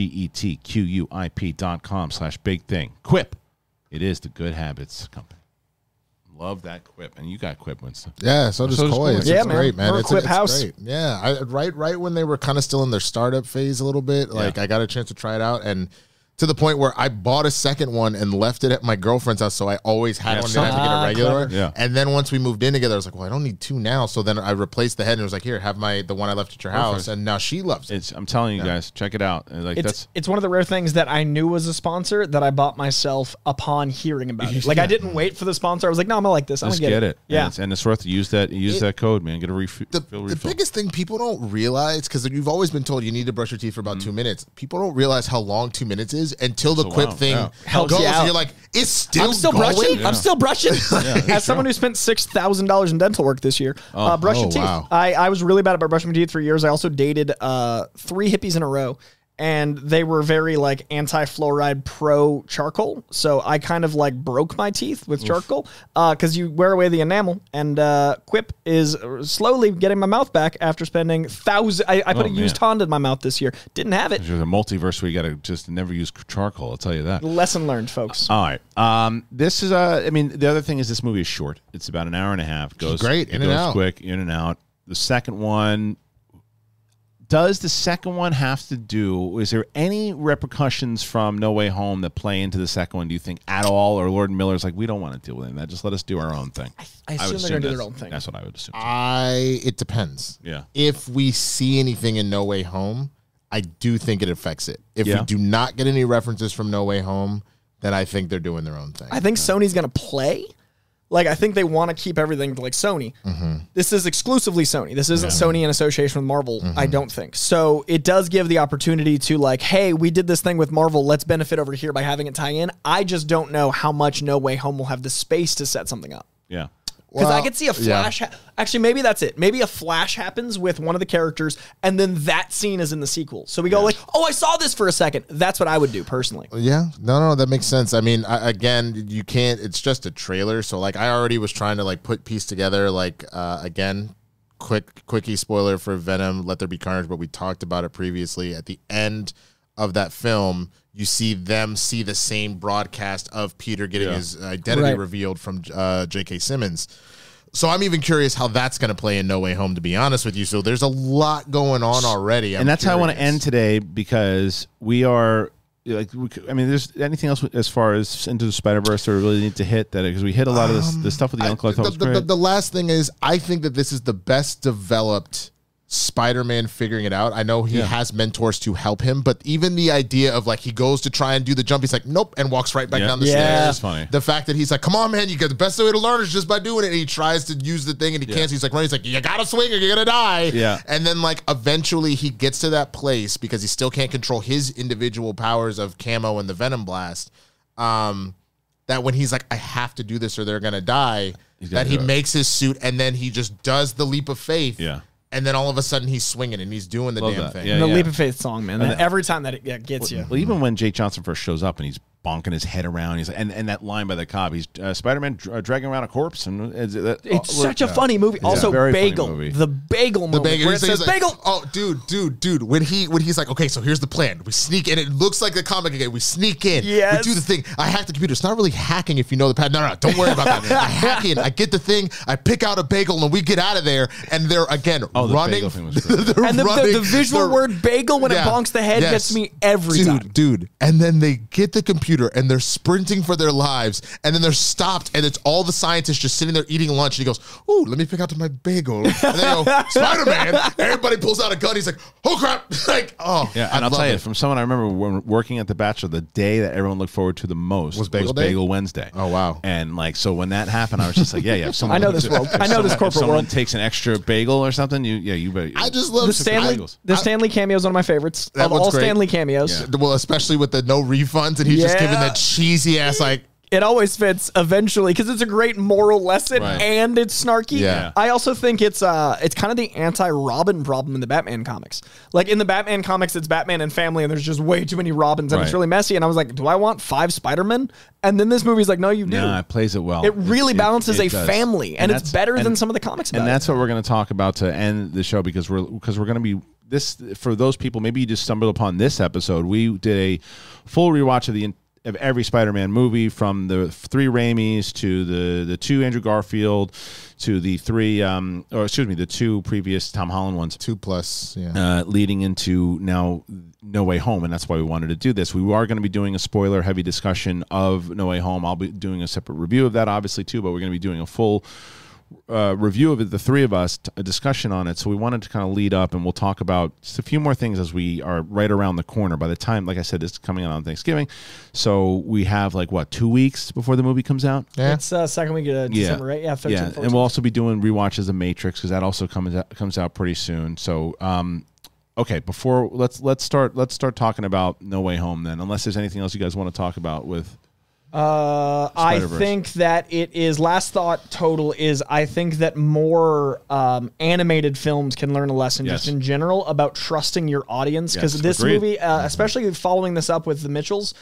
GETQUIP.com/bigthing. Quip. It is the Good Habits Company. Love that Quip. And you got Quip, Winston. Yeah, so does Koi. It's great, man. It's Quip house. Great. Yeah, right when they were kind of still in their startup phase a little bit, like I got a chance to try it out, and to the point where I bought a second one and left it at my girlfriend's house, so I always had one. Didn't have to get a regular. Yeah. And then once we moved in together, I was like, well, I don't need two now. So then I replaced the head and was like, here, have the one I left at your house. And now she loves it. I'm telling you guys, check it out. Like it's one of the rare things that I knew was a sponsor that I bought myself upon hearing about it. Like I didn't wait for the sponsor. I was like, no, I'm gonna like this. I'm gonna get it. Yeah, and it's worth to use that code, man. Get a refill. The biggest thing people don't realize, because you've always been told you need to brush your teeth for about 2 minutes. People don't realize how long 2 minutes is until the Quip thing helps goes. You out. And you're like, it's still I'm still going? brushing. Yeah. I'm still brushing. As someone who spent $6,000 in dental work this year, brush your teeth. Wow. I was really bad about brushing my teeth for years. I also dated 3 hippies in a row. And they were very like anti-fluoride, pro charcoal. So I kind of like broke my teeth with charcoal because you wear away the enamel. And Quip is slowly getting my mouth back after spending thousands. I put a used Honda in my mouth this year. Didn't have it. There's a multiverse where you got to just never use charcoal. I'll tell you that. Lesson learned, folks. All right. This is I mean, the other thing is this movie is short. It's about an hour and a half. Goes great. In and out. Quick. In and out. The second one. Does the second one have to do? Is there any repercussions from No Way Home that play into the second one? Do you think at all, or Lord Miller's like, we don't want to deal with that? Just let us do our own thing. I assume they're going to do their own thing. That's what I would assume. It depends. Yeah. If we see anything in No Way Home, I do think it affects it. If we do not get any references from No Way Home, then I think they're doing their own thing. I think Sony's going to play. Like, I think they want to keep everything like Sony. This is exclusively Sony. This isn't Sony in association with Marvel, I don't think. So it does give the opportunity to like, hey, we did this thing with Marvel. Let's benefit over here by having it tie in. I just don't know how much No Way Home will have the space to set something up. Yeah. Because I could see a flash. Actually, maybe that's it. Maybe a flash happens with one of the characters, and then that scene is in the sequel. So we go like, oh, I saw this for a second. That's what I would do personally. Yeah. No, that makes sense. I mean, again, you can't. It's just a trailer. So like, I already was trying to like piece together like again, quickie spoiler for Venom: Let There Be Carnage. But we talked about it previously. At the end of that film, you see the same broadcast of Peter getting his identity revealed from J.K. Simmons. So I'm even curious how that's going to play in No Way Home, to be honest with you. So there's a lot going on already. And that's how I want to end today, because we are like, I mean, there's anything else as far as Into the Spider-Verse that we really need to hit that, because we hit a lot of the stuff with the Uncle. The last thing is, I think that this is the best developed Spider-Man figuring it out. I know he has mentors to help him, but even the idea of like, he goes to try and do the jump, he's like, nope, and walks right back down the stairs. That's funny. The fact that he's like, come on, man, you got the best way to learn is just by doing it. And he tries to use the thing and he can't. So he's like, running. He's like, you gotta swing or you're gonna die. Yeah. And then like eventually he gets to that place because he still can't control his individual powers of Camo and the Venom Blast. That when he's like, I have to do this or they're gonna die, that he makes his suit and then he just does the leap of faith. Yeah. And then all of a sudden he's swinging and he's doing the damn thing. Yeah, the Leap of Faith song, man. Every time that it gets you. Well, even when Jake Johnson first shows up and he's bonking his head around, he's like, and that line by the cop, he's Spider-Man dragging around a corpse, and it's such a funny movie. Also, Bagel, the Bagel moment. Where it says like, Bagel. Oh, dude. When he's like, okay, so here's the plan. We sneak in. It looks like the comic again. We sneak in. Yes. We do the thing. I hack the computer. It's not really hacking if you know the pad. No, don't worry about that. I hack in. I get the thing. I pick out a bagel, and we get out of there. And they're again running. The bagel thing was and the visual word bagel when it bonks the head gets me every time. Dude. And then they get the computer and they're sprinting for their lives, and then they're stopped, and it's all the scientists just sitting there eating lunch, and he goes, ooh, let me pick out my bagel. And they go, Spider-Man. Everybody pulls out a gun. He's like, oh crap. Like, oh. Yeah, and I'll tell you, from someone I remember when working at the Bachelor, the day that everyone looked forward to the most was Bagel Wednesday. Oh, wow. And like, so when that happened, I was just like, yeah. I know this world. I know this corporate someone world. Takes an extra bagel or something, you better. I just love the Stanley cameo is one of my favorites of all great. Stanley cameos. Yeah. Well, especially with the no refunds, and he's just giving that cheesy ass like. It always fits eventually because it's a great moral lesson and it's snarky. Yeah. I also think it's kind of the anti-Robin problem in the Batman comics. Like in the Batman comics, it's Batman and family, and there's just way too many Robins, and it's really messy. And I was like, do I want 5 Spider-Men? And then this movie's like, no, you do. No, it plays it well. It really balances a family, and it's better than some of the comics. And that's what we're going to talk about to end the show, because we're going to be. This, for those people, maybe you just stumbled upon this episode. We did a full rewatch of the of every Spider-Man movie, from the 3 Raimis to the 2 Andrew Garfield to the 2 previous Tom Holland ones. 2+, leading into now No Way Home, and that's why we wanted to do this. We are going to be doing a spoiler-heavy discussion of No Way Home. I'll be doing a separate review of that, obviously, too, but we're going to be doing a full review of it, the 3 of us, a discussion on it. So we wanted to kind of lead up, and we'll talk about just a few more things as we are right around the corner. By the time, like I said, it's coming out on Thanksgiving, so we have 2 weeks before the movie comes out. Yeah, it's second week of December, right? Yeah, 13th, yeah, 14th. and we'll also be doing rewatches of Matrix because that also comes out pretty soon. So, okay, before let's start talking about No Way Home then. Unless there's anything else you guys want to talk about with. I think that it is, last thought total is, I think that more animated films can learn a lesson just in general about trusting your audience, because this movie, especially following this up with the Mitchells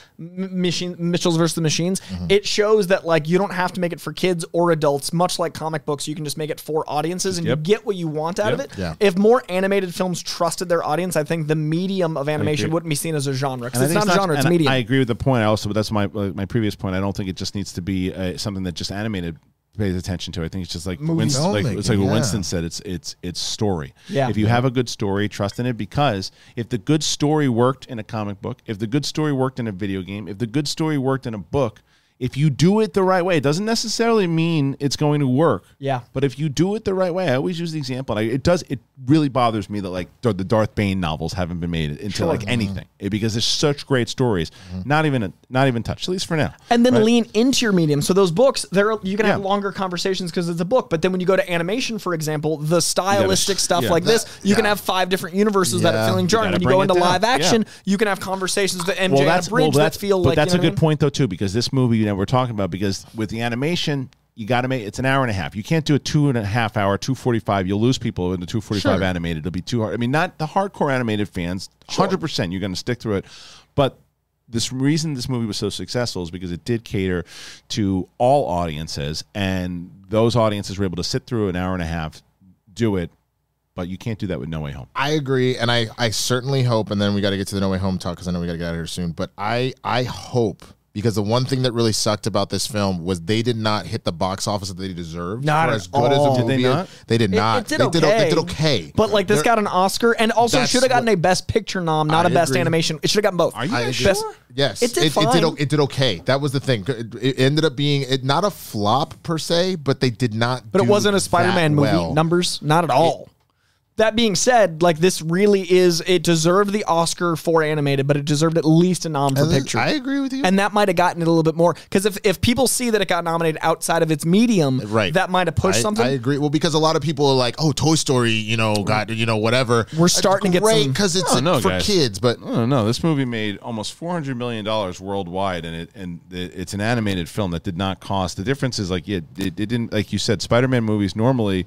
versus the Machines, it shows that you don't have to make it for kids or adults, much like comic books. You can just make it for audiences and you get what you want out of it. Yeah. If more animated films trusted their audience, I think the medium of animation wouldn't be seen as a genre, because it's not a genre, it's a medium. I agree with the point. But that's my previous point. I don't think it just needs to be something that just animated pays attention to. I think it's just like Winston, what Winston said. It's story. Yeah. If you have a good story, trust in it, because if the good story worked in a comic book, if the good story worked in a video game, if the good story worked in a book, if you do it the right way, it doesn't necessarily mean it's going to work. Yeah. But if you do it the right way, I always use the example. And it really bothers me that the Darth Bane novels haven't been made into anything, because there's such great stories, not even touched, at least for now. And then lean into your medium. So those books, you can have longer conversations because it's a book. But then when you go to animation, for example, the stylistic stuff you can have 5 different universes that are feeling jarring. When you go into live action, you can have conversations that MJ and a bridge that feel like. But that's a good point though too, because this movie we're talking about, because with the animation, you got to make it's an hour and a half. You can't do a 2.5 hour, 2:45. You'll lose people in the 2:45 animated. It'll be too hard. I mean, not the hardcore animated fans. 100%, you're going to stick through it. But this reason this movie was so successful is because it did cater to all audiences, and those audiences were able to sit through an hour and a half, do it. But you can't do that with No Way Home. I agree, and I certainly hope, and then we got to get to the No Way Home talk because I know we got to get out of here soon. But I hope. Because the one thing that really sucked about this film was they did not hit the box office that they deserved. Not as good as a movie. Did they not? They did not. They did okay. But this got an Oscar, and also should have gotten a Best Picture nom, not a Best Animation. It should have gotten both. Are you sure? Yes. It did fine. It did okay. That was the thing. It ended up being not a flop per se, but they did not. But it wasn't a Spider-Man movie numbers, not at all. That being said, this really it deserved the Oscar for animated, but it deserved at least a nom for picture. I agree with you. And that might have gotten it a little bit more, because if people see that it got nominated outside of its medium, that might have pushed something. I agree. Well, because a lot of people are like, oh, Toy Story, got, whatever. We're starting to get some, because it's for kids, but no, this movie made almost $400 million worldwide, and it's an animated film that did not cost. The difference is it didn't, like you said, Spider-Man movies normally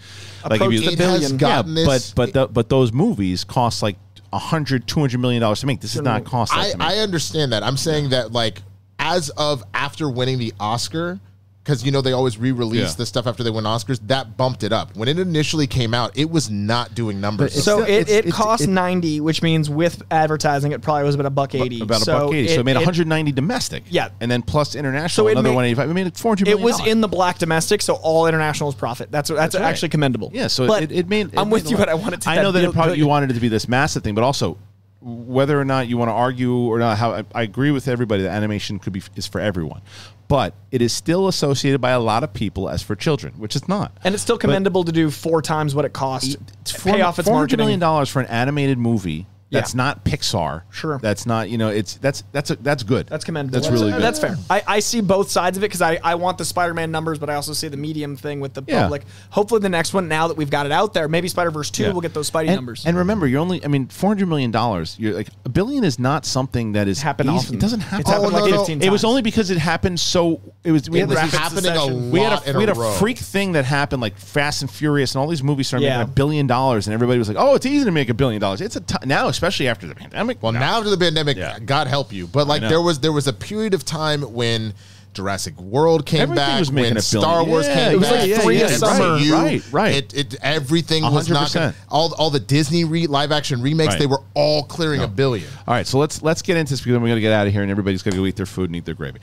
but those movies cost $100, $200 million to make. This is not cost that to make. I understand that. I'm saying that as of after winning the Oscar, because they always re-release the stuff after they win Oscars, that bumped it up. When it initially came out, it was not doing numbers. So it cost $90, which means with advertising, it probably was about $1.80. About $1.80. So it made $190 domestic. Yeah, and then plus international, another $185. I mean, $400 million. It was in the black domestic, so all international is profit. That's actually commendable. Yeah, so it made. I'm with you, but I wanted to. I know that you wanted it to be this massive thing, but also, whether or not you want to argue or not, I agree with everybody that animation is for everyone. But it is still associated by a lot of people as for children, which it's not. And it's still commendable to do 4 times what it costs. Pay off its marketing. $400 million for an animated movie that's not Pixar. Sure. That's not, that's good. That's commendable. That's really good. That's fair. I see both sides of it, because I want the Spider-Man numbers, but I also see the medium thing with the public. Hopefully the next one, now that we've got it out there, maybe Spider-Verse 2 will get those Spidey numbers. And remember, $400 million, you're $1 billion is not something that is happen easy. often. It doesn't happen. It's happened 15 times. It was only because it happened so, we had a freak thing that happened, like Fast and Furious, and all these movies started making $1 billion, and everybody was like, oh, it's easy to make $1 billion. It's now, especially after the pandemic. Well, now after the pandemic, God help you. But there was a period of time when Jurassic World came Everything back, was making when a billion. Star Wars Yeah, came it was back, like 3 a summer. MCU, everything was not 100%. all the Disney live action remakes. Right. They were all clearing $1 billion. All right, so let's get into this because then we're gonna get out of here and everybody's gonna go eat their food and eat their gravy.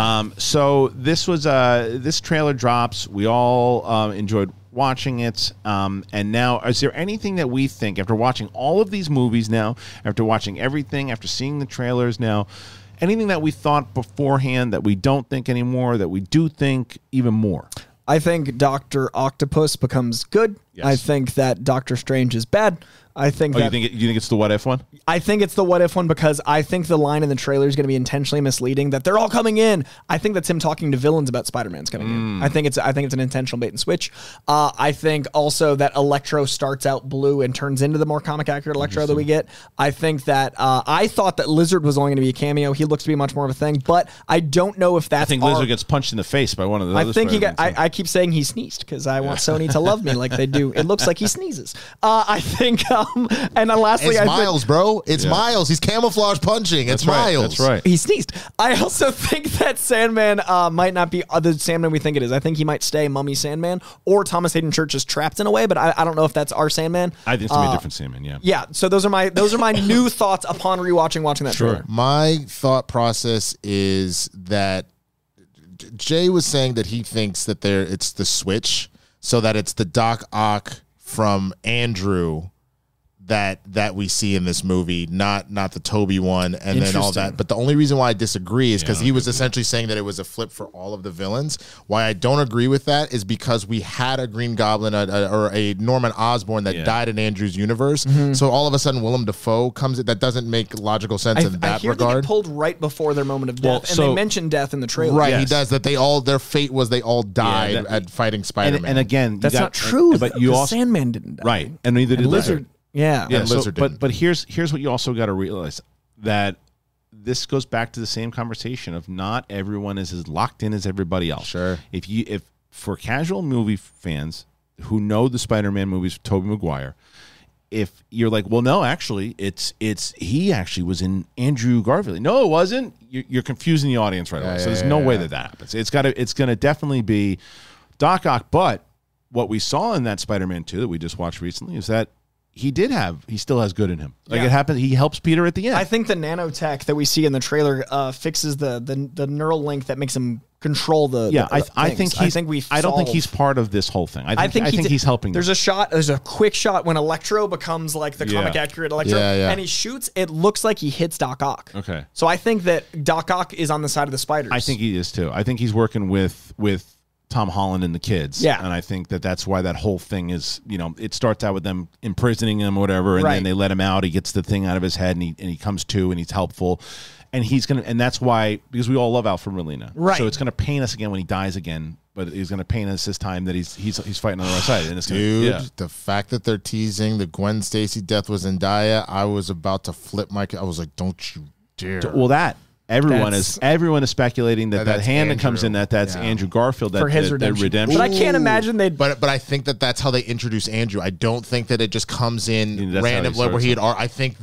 So this was this trailer drops. We all enjoyed watching it, and now is there anything that we think after watching all of these movies now, after watching everything, after seeing the trailers now, anything that we thought beforehand that we don't think anymore, that we do think even more? I think Dr. Octopus becomes good. Yes. I think that Doctor Strange is bad. I think that you think it's the what if one? I think it's the what if one because I think the line in the trailer is going to be intentionally misleading that they're all coming in. I think that's him talking to villains about Spider-Man's coming in. I think it's an intentional bait and switch. I think also that Electro starts out blue and turns into the more comic accurate Electro that we get. I think that I thought that Lizard was only going to be a cameo. He looks to be much more of a thing, but I don't know if that's. I think Lizard gets punched in the face by one of the other. I think he got. I keep saying he sneezed because I want Sony to love me like they do. It looks like he sneezes. I think. And then lastly, It's Miles, bro. It's Miles. He's camouflage punching. It's Miles. That's right. He sneezed. I also think that Sandman might not be the Sandman we think it is. I think he might stay Mummy Sandman, or Thomas Hayden Church is trapped in a way, but I don't know if that's our Sandman. I think it's gonna be a different Sandman. Yeah. Yeah. So those are my new thoughts upon watching that trailer. My thought process is that Jay was saying that he thinks that it's the switch, so that it's the Doc Ock from Andrew that we see in this movie, not the Toby one, and then all that. But the only reason why I disagree is because he was essentially saying that it was a flip for all of the villains. Why I don't agree with that is because we had a Green Goblin or a Norman Osborn that died in Andrew's universe. So all of a sudden Willem Dafoe comes in. That doesn't make logical sense in that I hear regard. They get pulled right before their moment of death, and they mention death in the trailer. Right, he does. That their fate was they all died at fighting Spider-Man. And again, that's not true. But you also Sandman didn't die. right, and neither did Lizard. Yeah. So, but here's what you also got to realize, that this goes back to the same conversation of not everyone is as locked in as everybody else. Sure. If for casual movie fans who know the Spider-Man movies, Tobey Maguire, if you're like, well, no, actually, he actually was in Andrew Garfield. No, it wasn't. You're confusing the audience right away. So there's no way that happens. It's gonna definitely be Doc Ock. But what we saw in that Spider-Man 2 that we just watched recently is that he still has good in him. Like it happened. He helps Peter at the end. I think the nanotech that we see in the trailer fixes the neural link that makes him control the. Yeah, the I think I don't think he's part of this whole thing. I think he's helping. There's a quick shot when Electro becomes like the comic accurate Electro, and he shoots. It looks like he hits Doc Ock. Okay. So I think that Doc Ock is on the side of the spiders. I think he is too. I think he's working with Tom Holland and the kids. Yeah. And I think that's why that whole thing is, it starts out with them imprisoning him or whatever, and then they let him out. He gets the thing out of his head, and he comes to, and he's helpful. And that's why, because we all love Alfred Molina. Right. So it's going to pain us again when he dies again, but he's going to pain us this time that he's fighting on the right side. And it's the fact that they're teasing the Gwen Stacy death was Zendaya, I was about to flip I was like, don't you dare. Well, everyone is speculating that hand that comes in that's Andrew Garfield for his redemption. But I can't imagine they'd. But I think that's how they introduce Andrew. I don't think that it just comes in randomly where he had. I think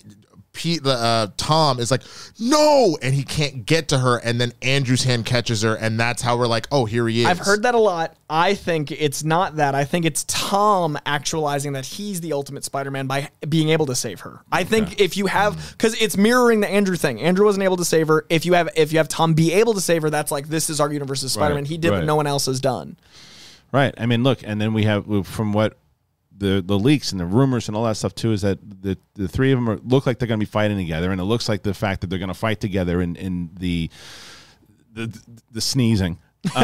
that Tom is like, no, and he can't get to her, and then Andrew's hand catches her, and that's how we're like, oh, here he is. I've heard that a lot. I think it's not that. I think it's Tom actualizing that he's the ultimate Spider-Man by being able to save her. I think if you have, because it's mirroring the Andrew thing. Andrew wasn't able to save her. If you have Tom be able to save her, that's like, this is our universe's Spider-Man. He did what no one else has done. Right. I mean, look, and then we have, from what the leaks and the rumors and all that stuff too, is that the three of them look like they're going to be fighting together, and it looks like the fact that they're going to fight together in the sneezing. So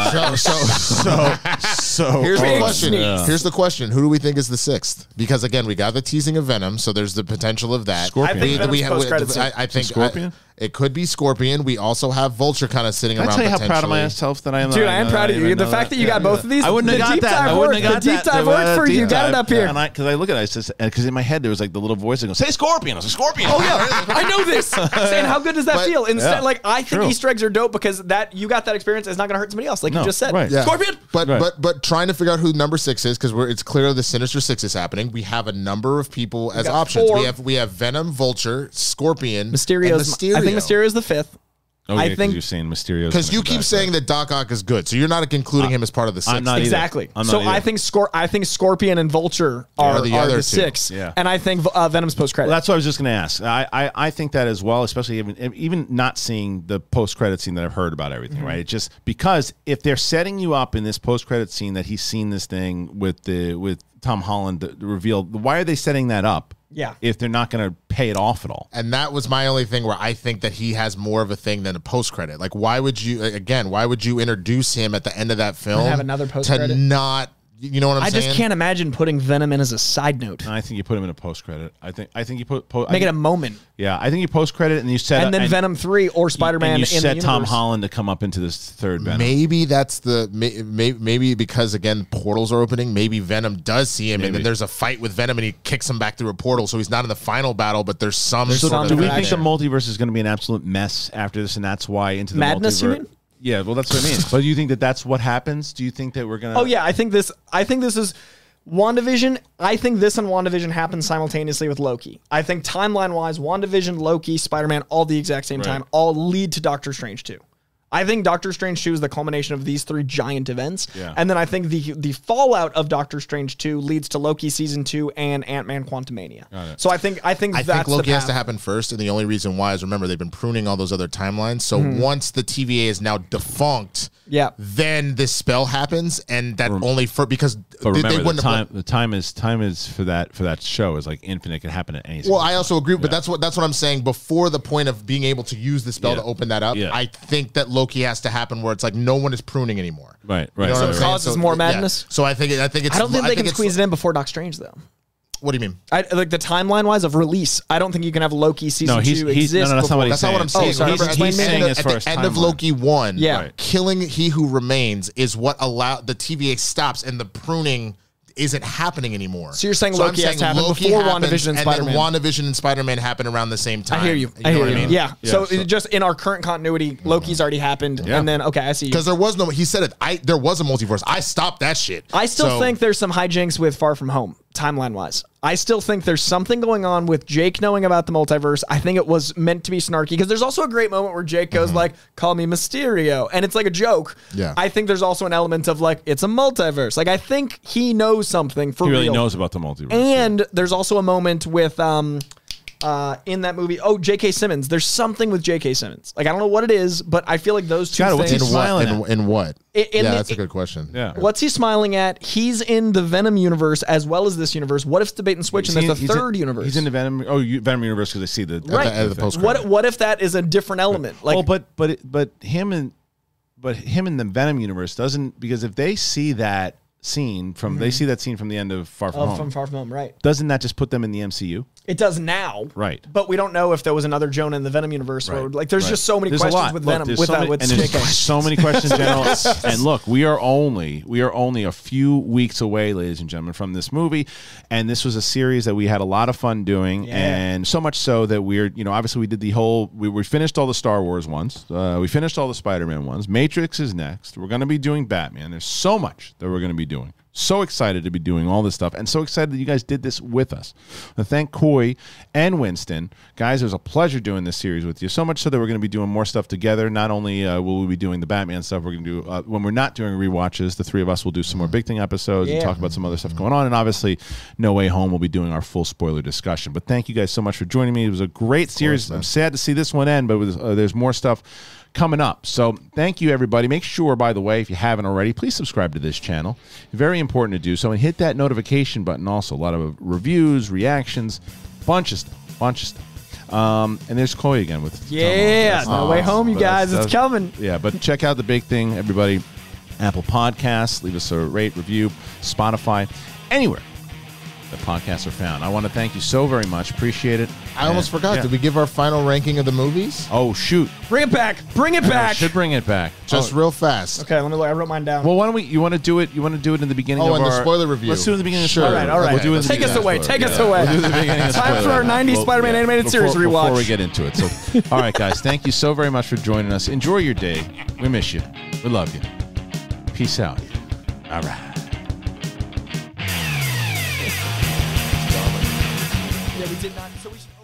here's the question. Here's the question: who do we think is the sixth? Because again, we got the teasing of Venom, so there's the potential of that. Scorpion. I think Scorpion. It could be Scorpion. We also have Vulture kind of sitting around. Can I tell you how proud of myself that I am? Dude, I am proud of you. The fact that you got both of these, I wouldn't have got that. The deep dive work for you. You got it up here. Because I look at it, because in my head there was like the little voice that goes, "Say Scorpion." I was like, "Scorpion." Oh yeah, I know this. Saying how good does that feel? Instead, I think Easter eggs are dope because that you got that experience. It's not going to hurt somebody else, like you just said. Right. Yeah. Scorpion. But trying to figure out who number 6 is, because it's clear the Sinister Six is happening. We have a number of people as options. 4. We have Venom, Vulture, Scorpion, Mysterio's. I think Mysterio's the 5th. Oh, I think you're saying Mysterio because you keep saying that Doc Ock is good, so you're not including him as part of the 6. I'm not exactly. So I think Scorpion and Vulture are the other the 2. 6, Yeah. and I think Venom's post credit. Well, that's what I was just going to ask. I think that as well, especially even not seeing the post credit scene that I've heard about everything. Right, it's just because if they're setting you up in this post credit scene that he's seen this thing with Tom Holland the reveal, why are they setting that up? Yeah. If they're not going to pay it off at all. And that was my only thing where I think that he has more of a thing than a post credit. Like, why would you introduce him at the end of that film? And have another post-credit? To not, you know what I'm saying? I just can't imagine putting Venom in as a side note. I think you put him in a post credit. I think you put Make it a moment. Yeah, I think you post credit and you set And then Venom 3 or Spider-Man and you in the set Tom universe. Holland to come up into this third Venom. Maybe that's maybe because again portals are opening. Maybe Venom does see him, and then there's a fight with Venom, and he kicks him back through a portal. So he's not in the final battle, but there's some. There's sort some of Do we Interaction. think the multiverse is going to be an absolute mess after this, and that's why into the Madness, you multiverse? mean? Yeah, well, that's what I mean. But do you think that that's what happens? Do you think that we're going to? Oh yeah, I think this is WandaVision. I think this and WandaVision happen simultaneously with Loki. I think timeline-wise, WandaVision, Loki, Spider-Man, all the exact same time, all lead to Doctor Strange 2. I think Doctor Strange 2 is the culmination of these 3 giant events. Yeah. And then I think the fallout of Doctor Strange 2 leads to Loki Season 2 and Ant-Man Quantumania. So I think that's Loki the path. has to happen first, and the only reason why is remember they've been pruning all those other timelines. So once the TVA is now defunct, then this spell happens, and that only for because But they remember, wouldn't have. the time is for that show is like infinite. It can happen at any. Well, I also agree, but that's what I'm saying. Before the point of being able to use the spell to open that up, I think that Loki has to happen where it's like no one is pruning anymore. Right. You know what So I'm it saying? causes more madness? Yeah. So I think it's. I don't think they can it's- squeeze it in before Doctor Strange, though. What do you mean? Like the timeline-wise of release, I don't think you can have Loki Season 2 exist no, that's not what before. he's That's not what I'm saying. Oh, sorry. Remember, Explain he's me. saying as at far the as end of timeline. Loki 1, Right. killing He Who Remains is what allowed the TVA stops, and the pruning isn't happening anymore. So you're saying Loki has to happen before WandaVision and Spider-Man. then WandaVision and Spider-Man happen around the same time. I hear you. know what I mean? Yeah. So, so- just in our current continuity, Loki's already happened, and then I see you. Because there was no, he said it. There was a multiverse. I stopped that shit. I still So- think there's some hijinks with Far From Home, timeline-wise. I still think there's something going on with Jake knowing about the multiverse. I think it was meant to be snarky, because there's also a great moment where Jake goes like, call me Mysterio, and it's like a joke. Yeah. I think there's also an element of like, it's a multiverse. Like, I think he knows something for He really real. knows about the multiverse. And there's also a moment with in that movie, J.K. Simmons. There's something with J.K. Simmons. Like, I don't know what it is, but I feel like those two Scott, what's things. he smiling at? In what? In the- that's a good question. Yeah. What's he smiling at? He's in the Venom universe as well as this universe. What if it's the bait and switch and there's a third universe? He's in the Venom. Venom universe because they see the Right. At the end of the post-credit. What if that is a different element? Like, well, but him in the Venom universe doesn't, because if they see that scene from they see that scene from the end of Far From Home, from Far From Home, right? doesn't that just put them in the MCU? It does now, Right. But we don't know if there was another Jonah in the Venom universe. Or, like, there's just so many There's a questions lot. with Look, Venom. there's With so many, with and there's JK. so many questions, General. And look, we are only a few weeks away, ladies and gentlemen, from this movie. And this was a series that we had a lot of fun doing, and so much so that we're, obviously we did we finished all the Star Wars ones, we finished all the Spider-Man ones. Matrix is next. We're going to be doing Batman. There's so much that we're going to be doing. So excited to be doing all this stuff, and so excited that you guys did this with us. I thank Coy and Winston. Guys, it was a pleasure doing this series with you, so much so that we're going to be doing more stuff together. Not only will we be doing the Batman stuff, we're going to do, when we're not doing rewatches, the three of us will do some more Big Thing episodes and talk about some other stuff going on, and obviously No Way Home will be doing our full spoiler discussion. But thank you guys so much for joining me. It was a great series. I'm sad to see this one end, but there's more stuff coming up. So thank you, everybody. Make sure, by the way, if you haven't already, please subscribe to this channel. Very important to do so. And hit that notification button also. A lot of reviews, reactions, bunch of stuff. And there's Chloe again with No Way Home, you guys. It's coming. Yeah, but check out The Big Thing, everybody. Apple Podcasts. Leave us a rate, review. Spotify. Anywhere the podcasts are found. I want to thank you so very much. Appreciate it. I almost forgot. Yeah. Did we give our final ranking of the movies? Oh, shoot. Bring it back. Bring it I back. should bring it back. Just real fast. Okay, let me look. I wrote mine down. Well, why don't we? You want to do it? You want to do it in the beginning? Oh, of in the our spoiler review. Let's do it in the beginning. Sure. Of the spoiler. All right. We'll do it in the Take us beginning of away. the Take spoiler. us away. We'll do it in the beginning of the Time spoiler. for our 90s Spider-Man animated series rewatch. Before we get into it. So, all right, guys. Thank you so very much for joining us. Enjoy your day. We miss you. We love you. Peace out. All right. Yeah, we did not. So we should.